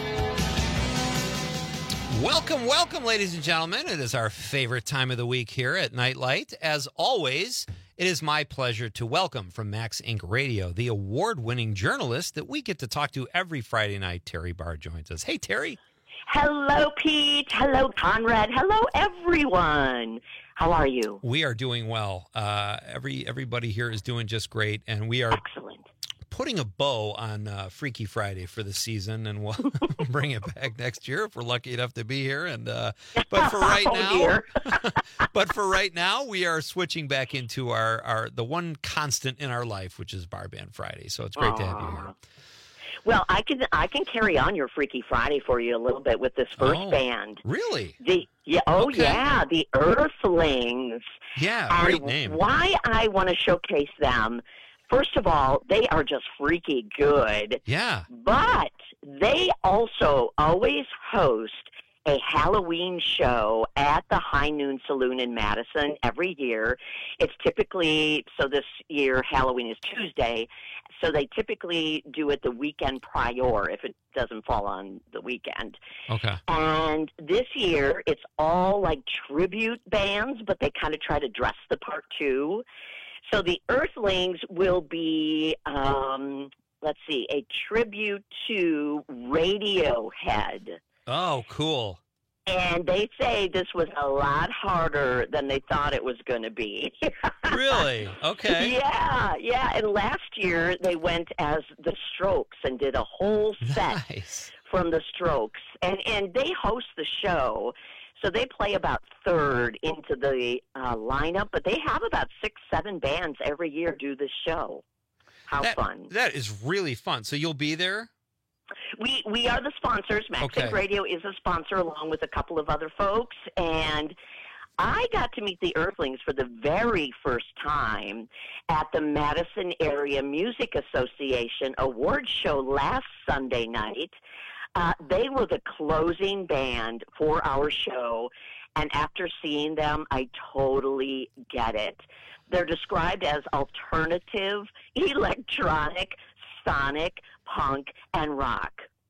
Speaker 3: Welcome, welcome, ladies and gentlemen. It is our favorite time of the week here at Nightlight. As always, it is my pleasure to welcome from Max Inc. Radio the award-winning journalist that we get to talk to every Friday night. Terry Barr joins us. Hey, Terry.
Speaker 28: Hello, Pete. Hello, Conrad. Hello, everyone. How are you?
Speaker 3: We are doing well. Everybody here is doing just great, and we are putting a bow on Freaky Friday for the season, and we'll bring it back next year if we're lucky enough to be here. And but for right now, we are switching back into our the one constant in our life, which is Bar Band Friday. So it's great to have you here.
Speaker 28: Well, I can carry on your Freaky Friday for you a little bit with this first band.
Speaker 3: Really?
Speaker 28: The Earthlings.
Speaker 3: Yeah, great name.
Speaker 28: Why I want to showcase them, first of all, they are just freaky good.
Speaker 3: Yeah.
Speaker 28: But they also always host a Halloween show at the High Noon Saloon in Madison every year. It's typically, so this year Halloween is Tuesday, so they typically do it the weekend prior if it doesn't fall on the weekend.
Speaker 3: Okay.
Speaker 28: And this year it's all like tribute bands, but they kind of try to dress the part too. So the Earthlings will be, let's see, a tribute to Radiohead.
Speaker 3: Oh, cool.
Speaker 28: And they say this was a lot harder than they thought it was going to be.
Speaker 3: Really? Okay.
Speaker 28: Yeah. And last year they went as the Strokes and did a whole set from the Strokes. And they host the show. So they play about third into the lineup, but they have about 6-7 bands every year do this show. How fun.
Speaker 3: That is really fun. So you'll be there?
Speaker 28: We are the sponsors. Maxink Radio is a sponsor along with a couple of other folks. And I got to meet the Earthlings for the very first time at the Madison Area Music Association Awards show last Sunday night. They were the closing band for our show, and after seeing them, I totally get it. They're described as alternative, electronic, sonic, punk, and rock.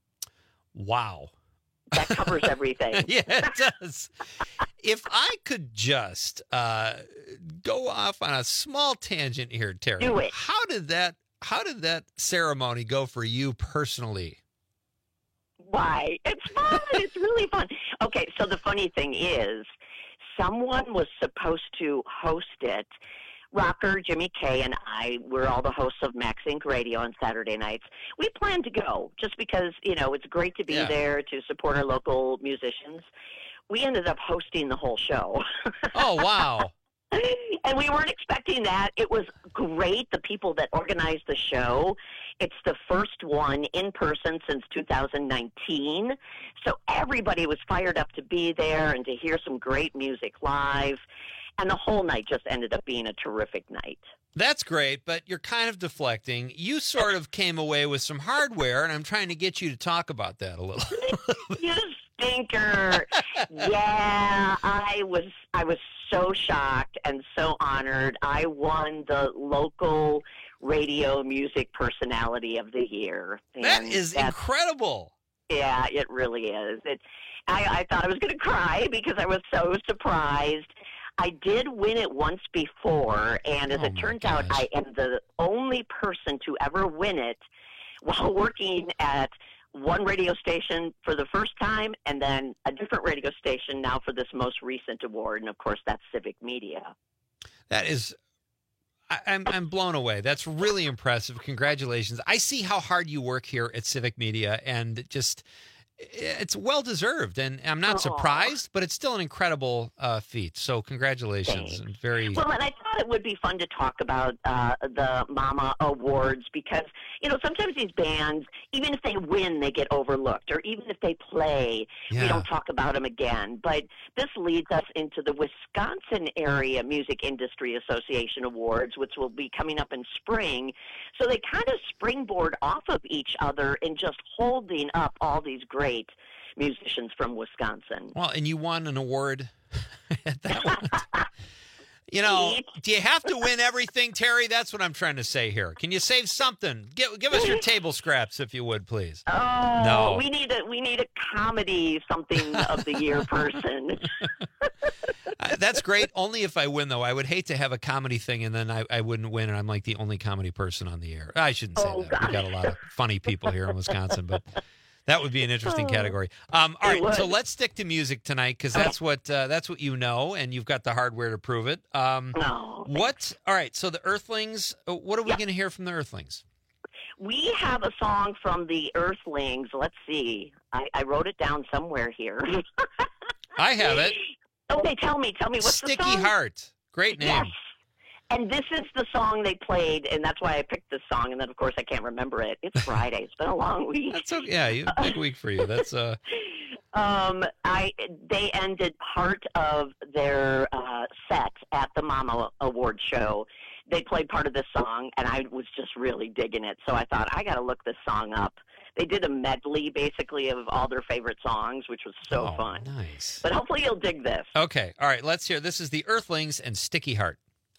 Speaker 3: Wow.
Speaker 28: That covers everything.
Speaker 3: Yeah, it does. If I could just go off on a small tangent here, Terry.
Speaker 28: Do it.
Speaker 3: How did that ceremony go for you personally?
Speaker 28: Why? It's fun. It's really fun. Okay, so the funny thing is, someone was supposed to host it. Rocker, Jimmy Kay, and I, we're all the hosts of Maxink Radio on Saturday nights. We planned to go just because, it's great to be there to support our local musicians. We ended up hosting the whole show.
Speaker 3: Oh, wow.
Speaker 28: And we weren't expecting that. It was great, the people that organized the show. It's the first one in person since 2019. So everybody was fired up to be there and to hear some great music live. And the whole night just ended up being a terrific night.
Speaker 3: That's great, but you're kind of deflecting. You sort of came away with some hardware, and I'm trying to get you to talk about that a little.
Speaker 28: You stinker. Yeah, I was so shocked and so honored. I won the local radio music personality of the year.
Speaker 3: That is incredible.
Speaker 28: Yeah, it really is. I thought I was going to cry because I was so surprised. I did win it once before, and as it turns out, I am the only person to ever win it while working at one radio station for the first time and then a different radio station now for this most recent award, and of course that's Civic Media.
Speaker 3: That is, I'm blown away. That's really impressive. Congratulations. I see how hard you work here at Civic Media, and it's well-deserved, and I'm not surprised, but it's still an incredible feat. So congratulations. And
Speaker 28: well, and I thought it would be fun to talk about the Mama Awards because, sometimes these bands, even if they win, they get overlooked, or even if they play, we don't talk about them again. But this leads us into the Wisconsin Area Music Industry Association Awards, which will be coming up in spring. So they kind of springboard off of each other and just holding up all these great musicians from Wisconsin.
Speaker 3: Well, and you won an award at that one. Do you have to win everything, Terry? That's what I'm trying to say here. Can you save something? Give us your table scraps, if you would, please.
Speaker 28: Oh,
Speaker 3: no.
Speaker 28: We need a comedy something of the year person.
Speaker 3: That's great. Only if I win, though. I would hate to have a comedy thing and then I wouldn't win, and I'm like the only comedy person on the air. I shouldn't say that.
Speaker 28: God.
Speaker 3: We got a lot of funny people here in Wisconsin, but that would be an interesting category. All right, so let's stick to music tonight because that's what you know, and you've got the hardware to prove it. All right, so the Earthlings. What are we going to hear from the Earthlings?
Speaker 28: We have a song from the Earthlings. Let's see. I wrote it down somewhere here.
Speaker 3: I have it.
Speaker 28: Okay, tell me what's
Speaker 3: Sticky
Speaker 28: the song?
Speaker 3: Heart. Great name.
Speaker 28: Yes. And this is the song they played, and that's why I picked this song. And then, of course, I can't remember it. It's Friday. It's been a long week.
Speaker 3: That's okay. Yeah, big week for you. That's
Speaker 28: They ended part of their set at the Mama Award show. They played part of this song, and I was just really digging it. So I thought, I got to look this song up they did a medley basically of all their favorite songs, which was so fun.
Speaker 3: Nice.
Speaker 28: But hopefully you'll dig this.
Speaker 3: Okay. All right. Let's hear. This is the Earthlings and Sticky Heart.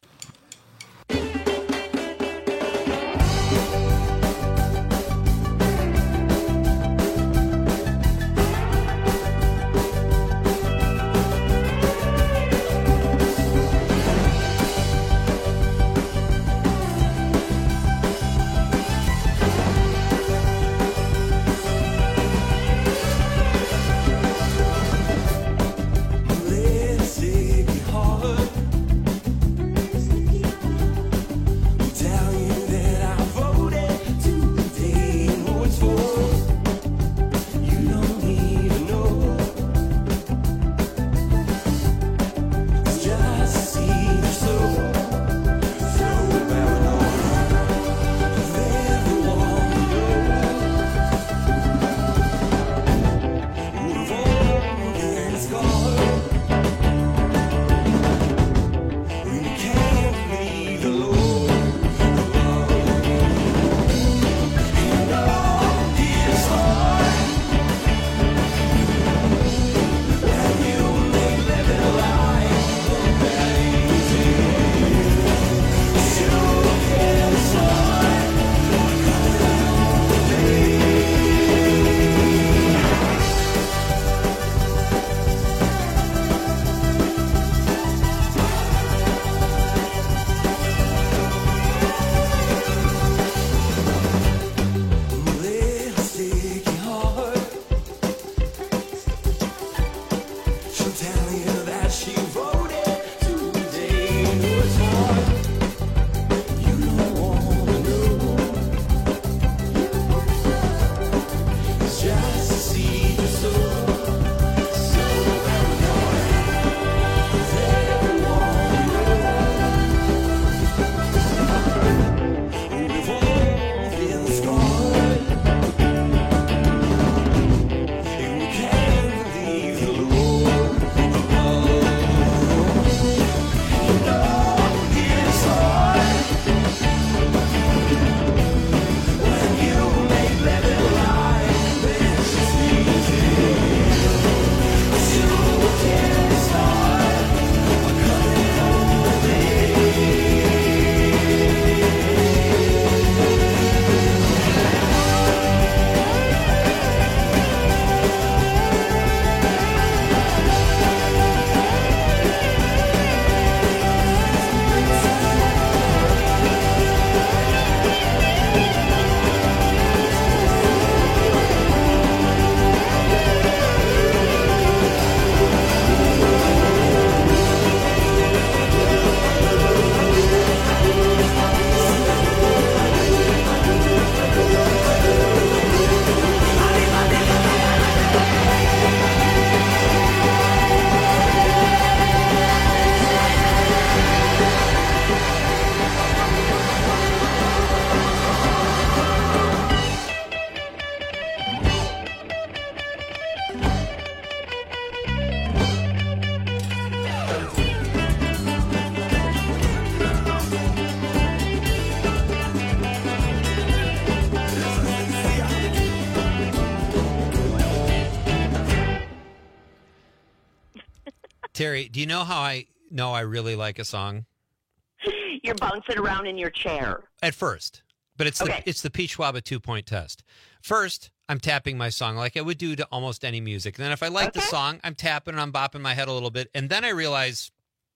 Speaker 3: Terry, do you know how I know I really like a song?
Speaker 28: You're bouncing around in your chair.
Speaker 3: At first. But it's the Pete Schwaba 2-point test. First, I'm tapping my song like I would do to almost any music. And then if I like the song, I'm tapping and I'm bopping my head a little bit. And then I realize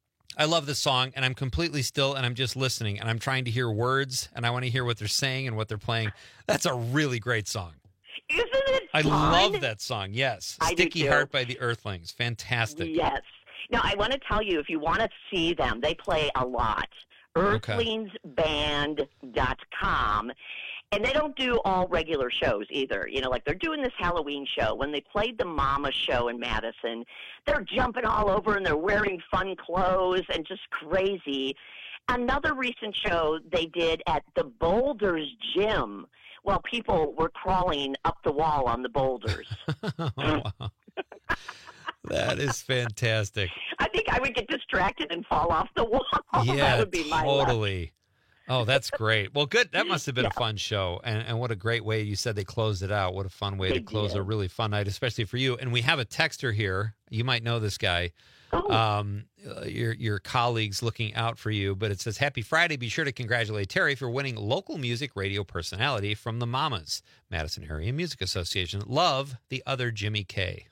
Speaker 3: I love the song and I'm completely still and I'm just listening and I'm trying to hear words and I want to hear what they're saying and what they're playing. That's a really great song.
Speaker 28: Isn't it fun?
Speaker 3: I love that song, yes.
Speaker 28: I
Speaker 3: Sticky
Speaker 28: do too.
Speaker 3: Heart by the Earthlings. Fantastic.
Speaker 28: Yes. Now, I want to tell you, if you want to see them, they play a lot. Earthlingsband.com. And they don't do all regular shows either. You know, like they're doing this Halloween show. When they played the Mama show in Madison, they're jumping all over and they're wearing fun clothes and just crazy. Another recent show they did at the Boulders Gym while people were crawling up the wall on the boulders.
Speaker 3: Oh, wow. That is fantastic.
Speaker 28: I think I would get distracted and fall off the wall.
Speaker 3: Yeah,
Speaker 28: That would be my luck.
Speaker 3: totally. Oh, that's great. Well, good. That must have been a fun show. And what a great way you said they closed it out. What a fun way to close a really fun night, especially for you. And we have a texter here. You might know this guy. Your colleagues looking out for you, but it says, Happy Friday. Be sure to congratulate Terry for winning Local Music Radio Personality from the Mamas, Madison Area Music Association. Love, the other Jimmy K.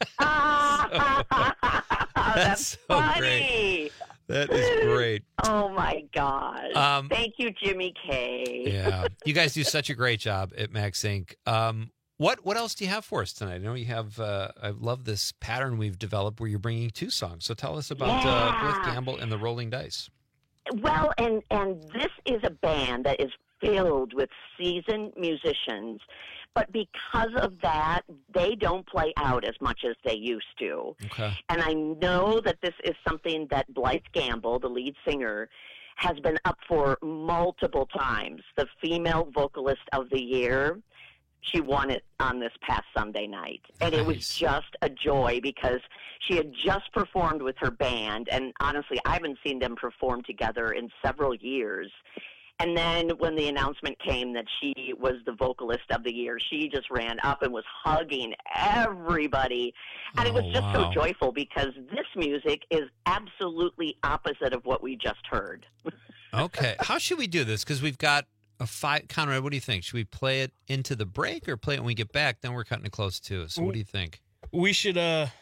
Speaker 28: That's
Speaker 3: so
Speaker 28: funny.
Speaker 3: Great. That is great.
Speaker 28: Oh, my God. Thank you, Jimmy K.
Speaker 3: Yeah. You guys do such a great job at Max Inc. What else do you have for us tonight? I know you have, I love this pattern we've developed where you're bringing 2 songs. So tell us about Blythe Gamble and the Rolling Dice.
Speaker 28: Well, and this is a band that is filled with seasoned musicians. But because of that, they don't play out as much as they used to.
Speaker 3: Okay.
Speaker 28: And I know that this is something that Blythe Gamble, the lead singer, has been up for multiple times. The Female Vocalist of the Year, she won it on this past Sunday night. And it was just a joy because she had just performed with her band. And honestly, I haven't seen them perform together in several years. And then when the announcement came that she was the vocalist of the year, she just ran up and was hugging everybody. And it was just so joyful because this music is absolutely opposite of what we just heard.
Speaker 3: Okay. How should we do this? Because we've got a 5. Conrad, what do you think? Should we play it into the break or play it when we get back? Then we're cutting it close too. So what do you think?
Speaker 21: We should,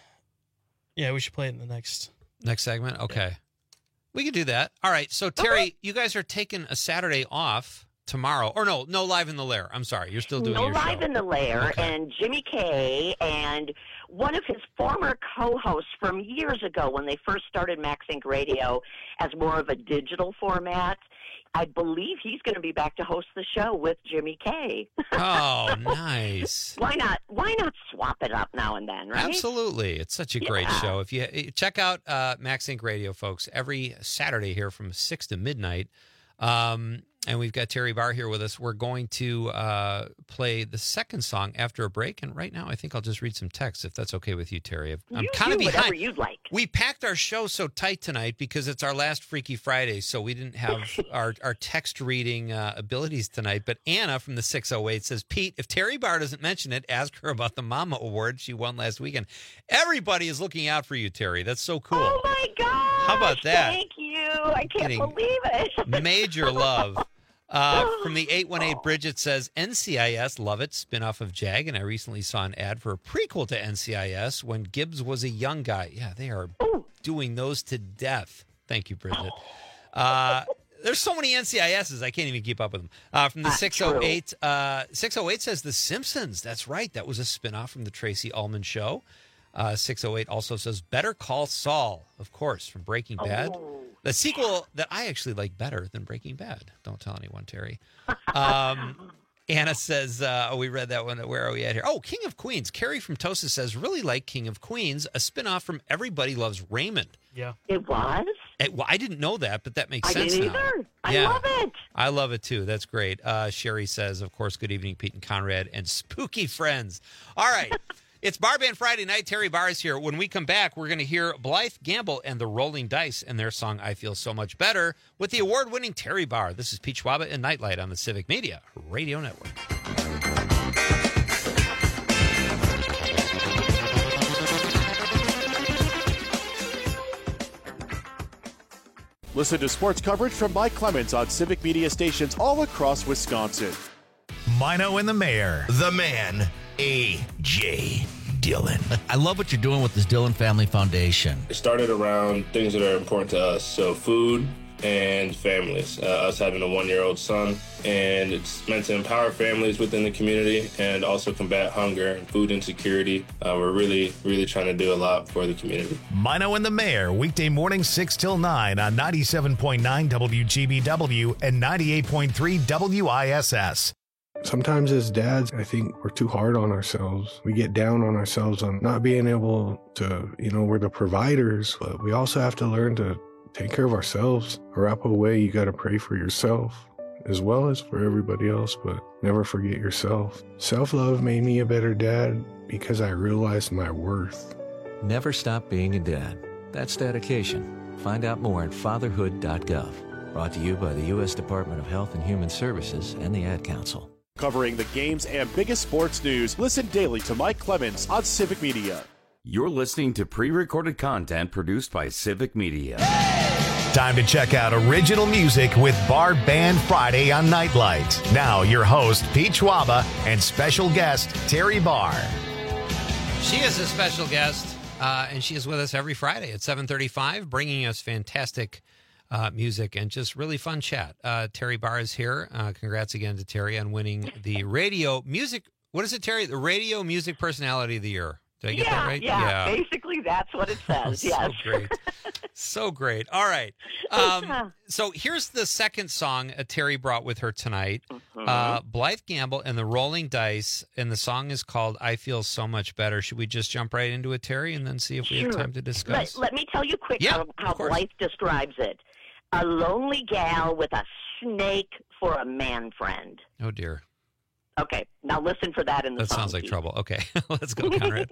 Speaker 21: we should play it in the next
Speaker 3: segment. Okay. Yeah. We could do that. All right. So, Terry, you guys are taking a Saturday off tomorrow. Or no Live in the Lair. I'm sorry. You're still doing your show.
Speaker 28: No Live in the Lair. Okay. And Jimmy K and one of his former co-hosts from years ago when they first started Max Inc. Radio as more of a digital format, I believe he's going to be back to host the show with Jimmy K.
Speaker 3: Oh, nice.
Speaker 28: Why not swap it up now and then, right?
Speaker 3: Absolutely. It's such a great show. If you check out Max Inc. Radio, folks, every Saturday here from 6 to midnight. And we've got Terry Barr here with us. We're going to play the second song after a break. And right now, I think I'll just read some text, if that's okay with you, Terry. I'm kind of behind.
Speaker 28: Whatever you'd like.
Speaker 3: We packed our show so tight tonight because it's our last Freaky Friday, so we didn't have our text reading abilities tonight. But Anna from the 608 says, Pete, if Terry Barr doesn't mention it, ask her about the Mama Award she won last weekend. Everybody is looking out for you, Terry. That's so cool.
Speaker 28: Oh, my God.
Speaker 3: How about that?
Speaker 28: Thank you. I can't believe it.
Speaker 3: Major love. From the 818, Bridget says, NCIS, love it, spinoff of Jag, and I recently saw an ad for a prequel to NCIS when Gibbs was a young guy. Yeah, they are doing those to death. Thank you, Bridget. There's so many NCISs, I can't even keep up with them. From the 608, 608 says The Simpsons. That's right, that was a spinoff from the Tracy Ullman Show. 608 also says Better Call Saul, of course, from Breaking Bad. The sequel that I actually like better than Breaking Bad. Don't tell anyone, Terry. Anna says, we read that one. Where are we at here? Oh, King of Queens. Carrie from Tosa says, really like King of Queens, a spinoff from Everybody Loves Raymond.
Speaker 21: Yeah.
Speaker 28: It was?
Speaker 3: Well, I didn't know that, but that makes sense
Speaker 28: now.
Speaker 3: I
Speaker 28: didn't either. I love it.
Speaker 3: I love it, too. That's great. Sherry says, of course, good evening, Pete and Conrad, and spooky friends. All right. It's Bar Band Friday night. Terry Barr is here. When we come back, we're going to hear Blythe Gamble and the Rolling Dice and their song I Feel So Much Better with the award-winning Terry Barr. This is Pete Schwaba and Nightlight on the Civic Media Radio Network.
Speaker 14: Listen to sports coverage from Mike Clemens on Civic Media stations all across Wisconsin.
Speaker 2: Mino and the Mayor.
Speaker 4: The man, A.J. Dillon. I love what you're doing with this Dillon Family Foundation.
Speaker 5: It started around things that are important to us. So food and families. Us having a 1-year-old son. And it's meant to empower families within the community and also combat hunger and food insecurity. We're really, really trying to do a lot for the community.
Speaker 2: Mino and the Mayor, weekday mornings 6 till 9 on 97.9 WGBW and 98.3 WISS.
Speaker 6: Sometimes as dads, I think we're too hard on ourselves. We get down on ourselves on not being able to, we're the providers, but we also have to learn to take care of ourselves. Arapahoe way, you got to pray for yourself as well as for everybody else, but never forget yourself. Self-love made me a better dad because I realized my worth.
Speaker 7: Never stop being a dad. That's dedication. Find out more at fatherhood.gov. Brought to you by the U.S. Department of Health and Human Services and the Ad Council.
Speaker 14: Covering the games and biggest sports news, listen daily to Mike Clemens on Civic Media.
Speaker 19: You're listening to pre-recorded content produced by Civic Media.
Speaker 2: Time to check out original music with Bar Band Friday on Nightlight. Now, your host, Pete Schwaba, and special guest, Terry Barr.
Speaker 3: She is a special guest, and she is with us every Friday at 7:35, bringing us fantastic music and just really fun chat. Terry Barr is here. Congrats again to Terry on winning the radio music. What is it, Terry? The Radio Music Personality of the Year. Did I get that right?
Speaker 28: Yeah, basically that's what it says. Yes.
Speaker 3: So great. So great. All right. So here's the second song Terry brought with her tonight. Blythe Gamble and the Rolling Dice, and the song is called I Feel So Much Better. Should we just jump right into it, Terry, and then see if we have time to discuss?
Speaker 28: Let me tell you quick how Blythe describes it. A lonely gal with a snake for a man friend.
Speaker 3: Oh, dear.
Speaker 28: Okay, now listen for that in the
Speaker 3: song. That sounds like trouble. Okay, let's go, Conrad.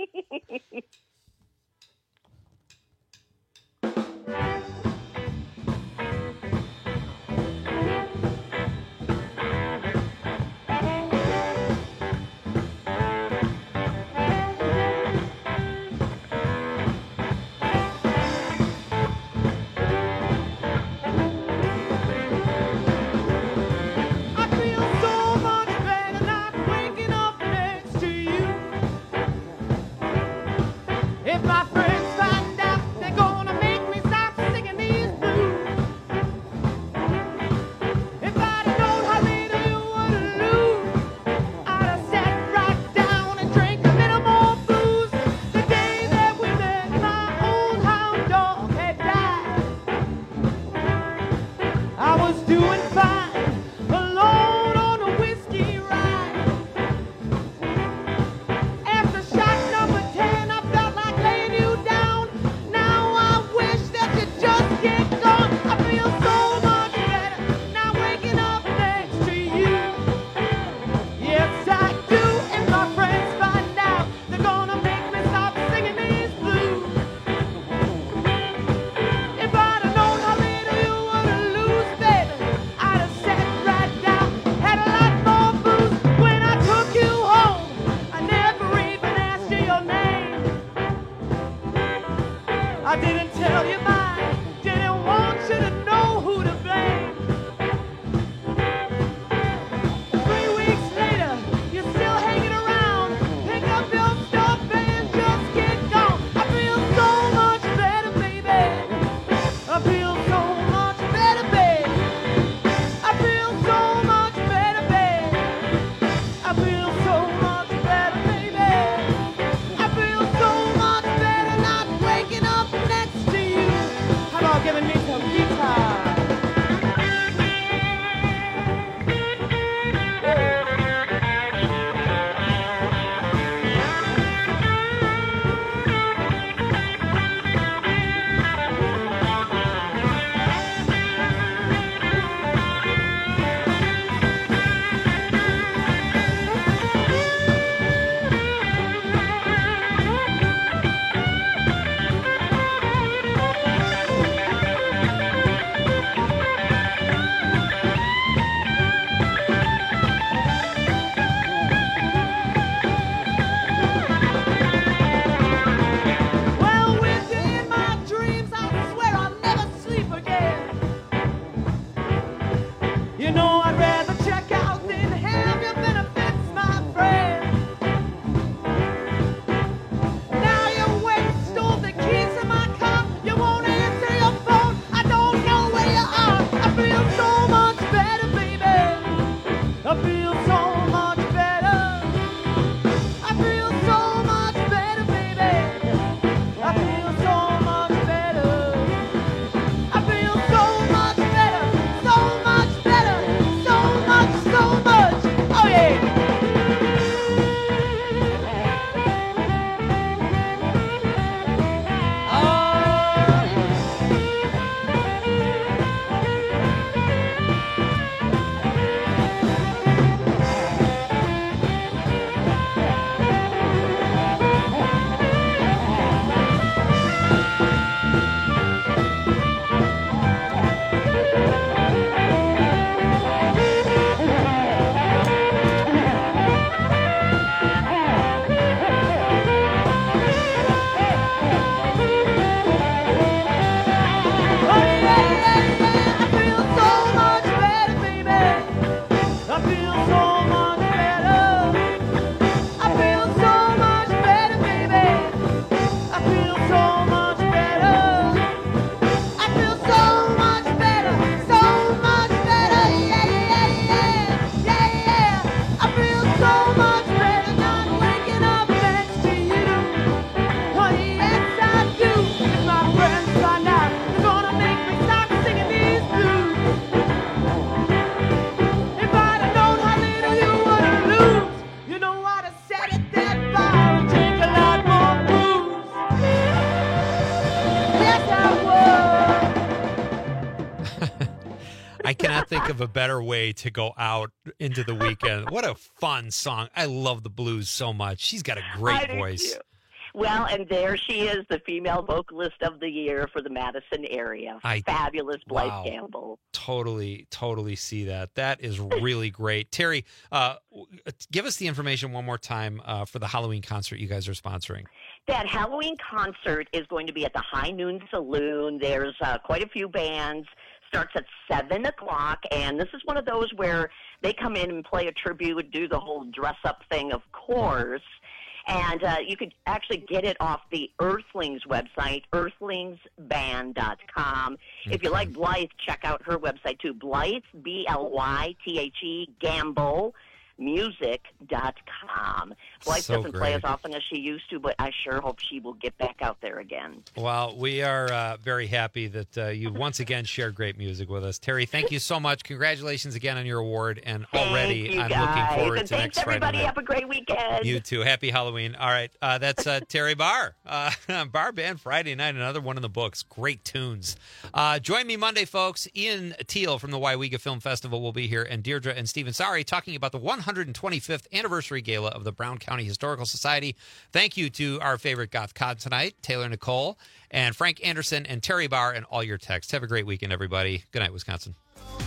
Speaker 3: I cannot think of a better way to go out into the weekend. What a fun song. I love the blues so much. She's got a great voice.
Speaker 28: Too. Well, and there she is, the female vocalist of the year for the Madison area. Fabulous Blythe Campbell.
Speaker 3: Totally see that. That is really great. Terry, give us the information one more time for the Halloween concert you guys are sponsoring.
Speaker 28: That Halloween concert is going to be at the High Noon Saloon. There's quite a few bands. Starts at 7 o'clock, and this is one of those where they come in and play a tribute, do the whole dress-up thing, of course. And you could actually get it off the Earthlings website, earthlingsband.com. If you like Blythe, check out her website too, Blythe, B-L-Y-T-H-E, Gamble, music.com. Blythe doesn't play as often as she used to, but I sure hope she will get back out there again.
Speaker 3: Well, we are very happy that you once again shared great music with us. Terry, thank you so much. Congratulations again on your award, and already I'm looking forward to next Friday night.
Speaker 28: Thanks, everybody. Have a great weekend.
Speaker 3: You too. Happy Halloween. All right, that's Terry Barr. Bar Band Friday night, another one in the books. Great tunes. Join me Monday, folks. Ian Teal from the Waiwiga Film Festival will be here, and Deirdre and Stephen Sari talking about the 125th anniversary gala of the Brown County Historical Society. Thank you to our favorite goth cod tonight, Taylor Nicole, and Frank Anderson, and Terry Barr, and all your texts. Have a great weekend, everybody. Good night, Wisconsin.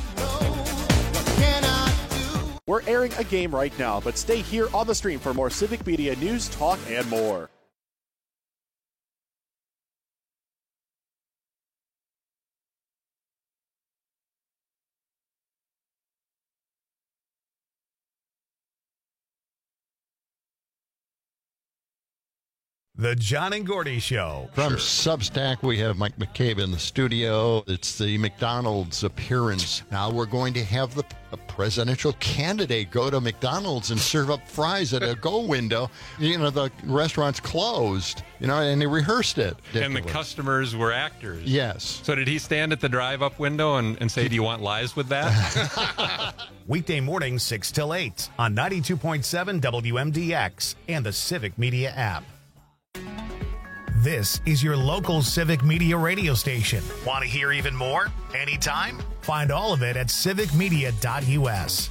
Speaker 14: We're airing a game right now, but stay here on the stream for more Civic Media news, talk, and more.
Speaker 2: The John and Gordy Show.
Speaker 9: From Substack, we have Mike McCabe in the studio. It's the McDonald's appearance. Now we're going to have a presidential candidate go to McDonald's and serve up fries at a go window. You know, the restaurant's closed, and they rehearsed it.
Speaker 10: And the customers were actors.
Speaker 9: Yes.
Speaker 10: So did he stand at the drive-up window and say, do you want lies with that?
Speaker 2: Weekday mornings, 6 till 8 on 92.7 WMDX and the Civic Media app. This is your local Civic Media radio station. Want to hear even more? Anytime? Find all of it at civicmedia.us.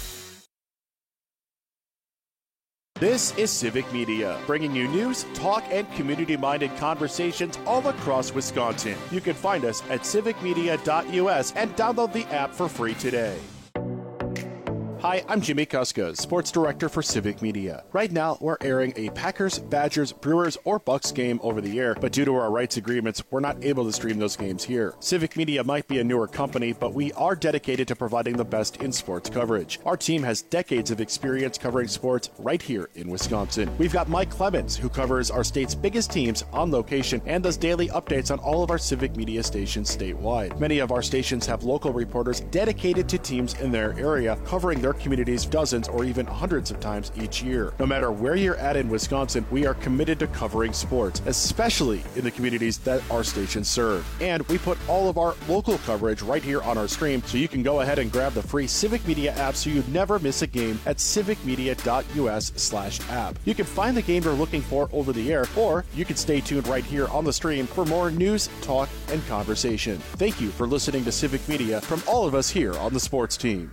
Speaker 14: This is Civic Media, bringing you news, talk, and community-minded conversations all across Wisconsin. You can find us at civicmedia.us and download the app for free today. Hi, I'm Jimmy Kuska, Sports Director for Civic Media. Right now, we're airing a Packers, Badgers, Brewers, or Bucks game over the air, but due to our rights agreements, we're not able to stream those games here. Civic Media might be a newer company, but we are dedicated to providing the best in sports coverage. Our team has decades of experience covering sports right here in Wisconsin. We've got Mike Clemens, who covers our state's biggest teams on location and does daily updates on all of our Civic Media stations statewide. Many of our stations have local reporters dedicated to teams in their area, covering their communities dozens or even hundreds of times each year. No matter where you're at in Wisconsin, we are committed to covering sports, especially in the communities that our stations serve. And we put all of our local coverage right here on our stream, so you can go ahead and grab the free Civic Media app so you never miss a game at civicmedia.us/app. You can find the game you're looking for over the air, or you can stay tuned right here on the stream for more news, talk, and conversation. Thank you for listening to Civic Media from all of us here on the sports team.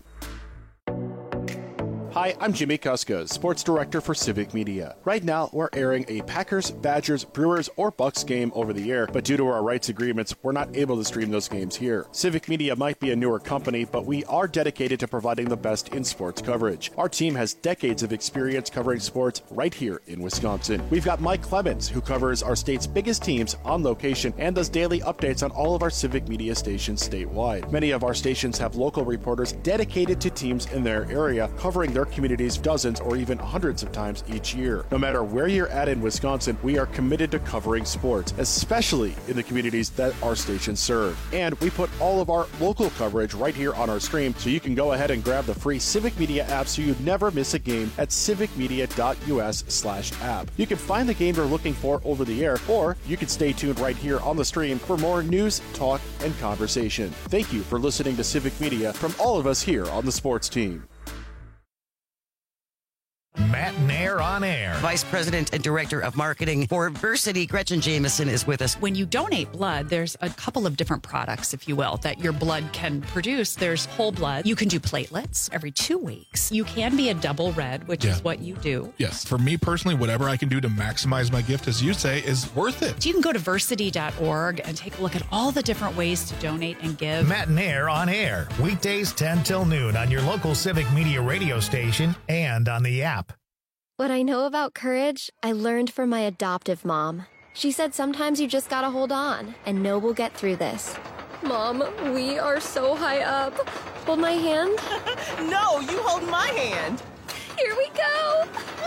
Speaker 14: Hi, I'm Jimmy Kuska, Sports Director for Civic Media. Right now, we're airing a Packers, Badgers, Brewers, or Bucks game over the air, but due to our rights agreements, we're not able to stream those games here. Civic Media might be a newer company, but we are dedicated to providing the best in sports coverage. Our team has decades of experience covering sports right here in Wisconsin. We've got Mike Clemens, who covers our state's biggest teams on location and does daily updates on all of our Civic Media stations statewide. Many of our stations have local reporters dedicated to teams in their area, covering their communities dozens or even hundreds of times each year. No matter where you're at in Wisconsin, we are committed to covering sports, especially in the communities that our stations serve. And we put all of our local coverage right here on our stream, so you can go ahead and grab the free Civic Media app so you never miss a game at civicmedia.us/app. You can find the game you're looking for over the air, or you can stay tuned right here on the stream for more news, talk, and conversation. Thank you for listening to Civic Media from all of us here on the sports team.
Speaker 2: Matt Nair McNair on Air.
Speaker 11: Vice President and Director of Marketing for Versity, Gretchen Jameson, is with us.
Speaker 12: When you donate blood, there's a couple of different products, if you will, that your blood can produce. There's whole blood. You can do platelets every 2 weeks. You can be a double red, which is what you do.
Speaker 13: Yes. For me personally, whatever I can do to maximize my gift, as you say, is worth it.
Speaker 12: So you can go to versity.org and take a look at all the different ways to donate and give.
Speaker 2: Matt and Air on Air, weekdays 10 till noon on your local Civic Media radio station and on the app.
Speaker 15: What I know about courage, I learned from my adoptive mom. She said sometimes you just gotta hold on and know we'll get through this. Mom, we are so high up. Hold my hand.
Speaker 16: No, you hold my hand.
Speaker 15: Here we go.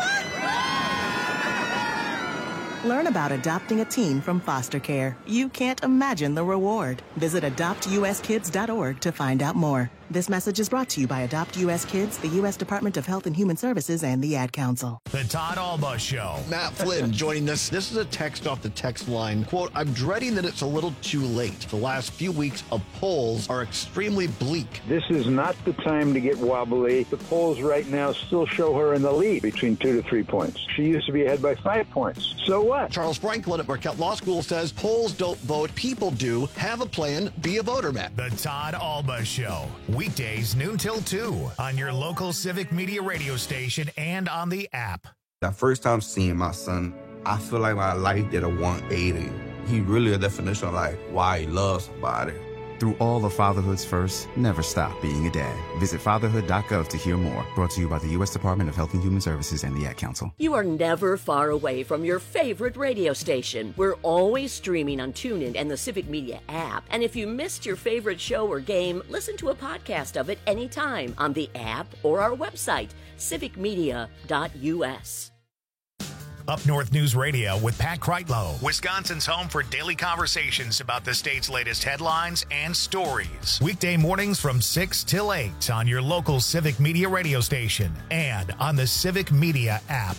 Speaker 16: Learn about adopting a teen from foster care. You can't imagine the reward. Visit adoptuskids.org to find out more. This message is brought to you by Adopt U.S. Kids, the U.S. Department of Health and Human Services, and the Ad Council.
Speaker 2: The Todd Alba Show.
Speaker 17: Matt Flynn joining us. This is a text off the text line. Quote, I'm dreading that it's a little too late. The last few weeks of polls are extremely bleak.
Speaker 18: This is not the time to get wobbly. The polls right now still show her in the lead between 2 to 3 points. She used to be ahead by 5 points. So what?
Speaker 17: Charles Franklin at Marquette Law School says polls don't vote, people do. Have a plan, be a voter, Matt.
Speaker 2: The Todd Alba Show. Weekdays noon till 2 on your local Civic Media radio station and on the app.
Speaker 20: The first time seeing my son, I feel like my life did a 180. He really a definition of like why he loves somebody.
Speaker 29: Through all of Fatherhood's first, never stop being a dad. Visit fatherhood.gov to hear more. Brought to you by the U.S. Department of Health and Human Services and the Ad Council.
Speaker 8: You are never far away from your favorite radio station. We're always streaming on TuneIn and the Civic Media app. And if you missed your favorite show or game, listen to a podcast of it anytime on the app or our website, civicmedia.us.
Speaker 2: Up North News Radio with Pat Kreitlow, Wisconsin's home for daily conversations about the state's latest headlines and stories. Weekday mornings from 6 till 8 on your local Civic Media radio station and on the Civic Media app.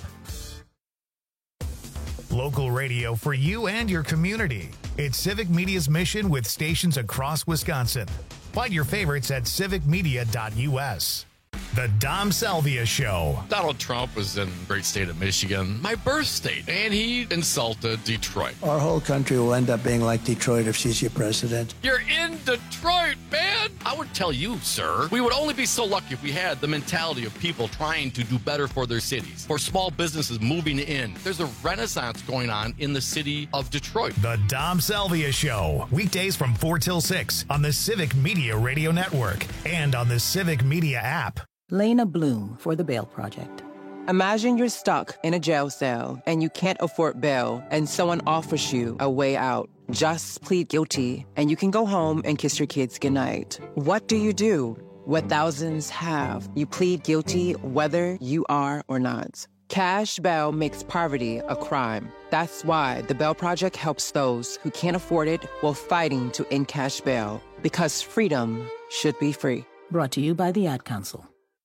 Speaker 2: Local radio for you and your community. It's Civic Media's mission with stations across Wisconsin. Find your favorites at civicmedia.us. The Dom Salvia Show.
Speaker 30: Donald Trump was in the great state of Michigan, my birth state, and he insulted Detroit.
Speaker 31: Our whole country will end up being like Detroit if she's your president.
Speaker 30: You're in Detroit, man! I would tell you, sir, we would only be so lucky if we had the mentality of people trying to do better for their cities, for small businesses moving in. There's a renaissance going on in the city of Detroit.
Speaker 2: The Dom Salvia Show. Weekdays from 4 till 6 on the Civic Media Radio Network and on the Civic Media app.
Speaker 32: Lena Bloom for the Bail Project.
Speaker 33: Imagine you're stuck in a jail cell and you can't afford bail and someone offers you a way out. Just plead guilty and you can go home and kiss your kids goodnight. What do you do? What thousands have. You plead guilty whether you are or not. Cash bail makes poverty a crime. That's why the Bail Project helps those who can't afford it while fighting to end cash bail. Because freedom should be free.
Speaker 32: Brought to you by the Ad Council.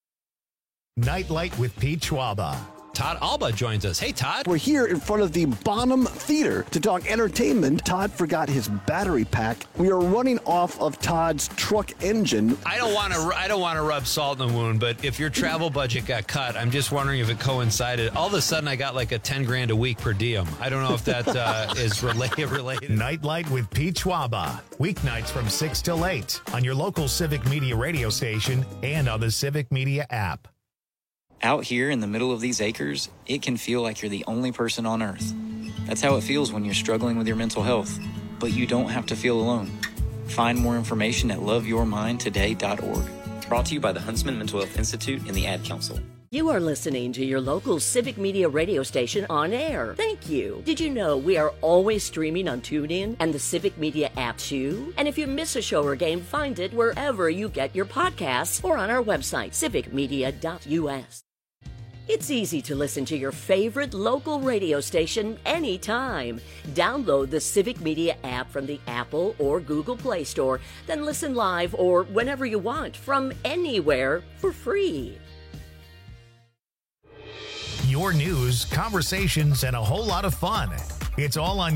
Speaker 2: Nightlight with Pete Schwaba.
Speaker 3: Todd Alba joins us. Hey, Todd.
Speaker 34: We're here in front of the Bonham Theater to talk entertainment. Todd forgot his battery pack. We are running off of Todd's truck engine.
Speaker 3: I don't want to rub salt in the wound, but if your travel budget got cut, I'm just wondering if it coincided. All of a sudden, I got like a $10,000 a week per diem. I don't know if that is related.
Speaker 2: Nightlight with Pete Schwaba. Weeknights from 6 till 8 on your local Civic Media radio station and on the Civic Media app.
Speaker 35: Out here in the middle of these acres, it can feel like you're the only person on Earth. That's how it feels when you're struggling with your mental health. But you don't have to feel alone. Find more information at loveyourmindtoday.org. Brought to you by the Huntsman Mental Health Institute and the Ad Council.
Speaker 8: You are listening to your local Civic Media radio station on air. Thank you. Did you know we are always streaming on TuneIn and the Civic Media app too? And if you miss a show or game, find it wherever you get your podcasts or on our website, civicmedia.us. It's easy to listen to your favorite local radio station anytime. Download the Civic Media app from the Apple or Google Play Store, then listen live or whenever you want from anywhere for free.
Speaker 2: Your news, conversations, and a whole lot of fun. It's all on your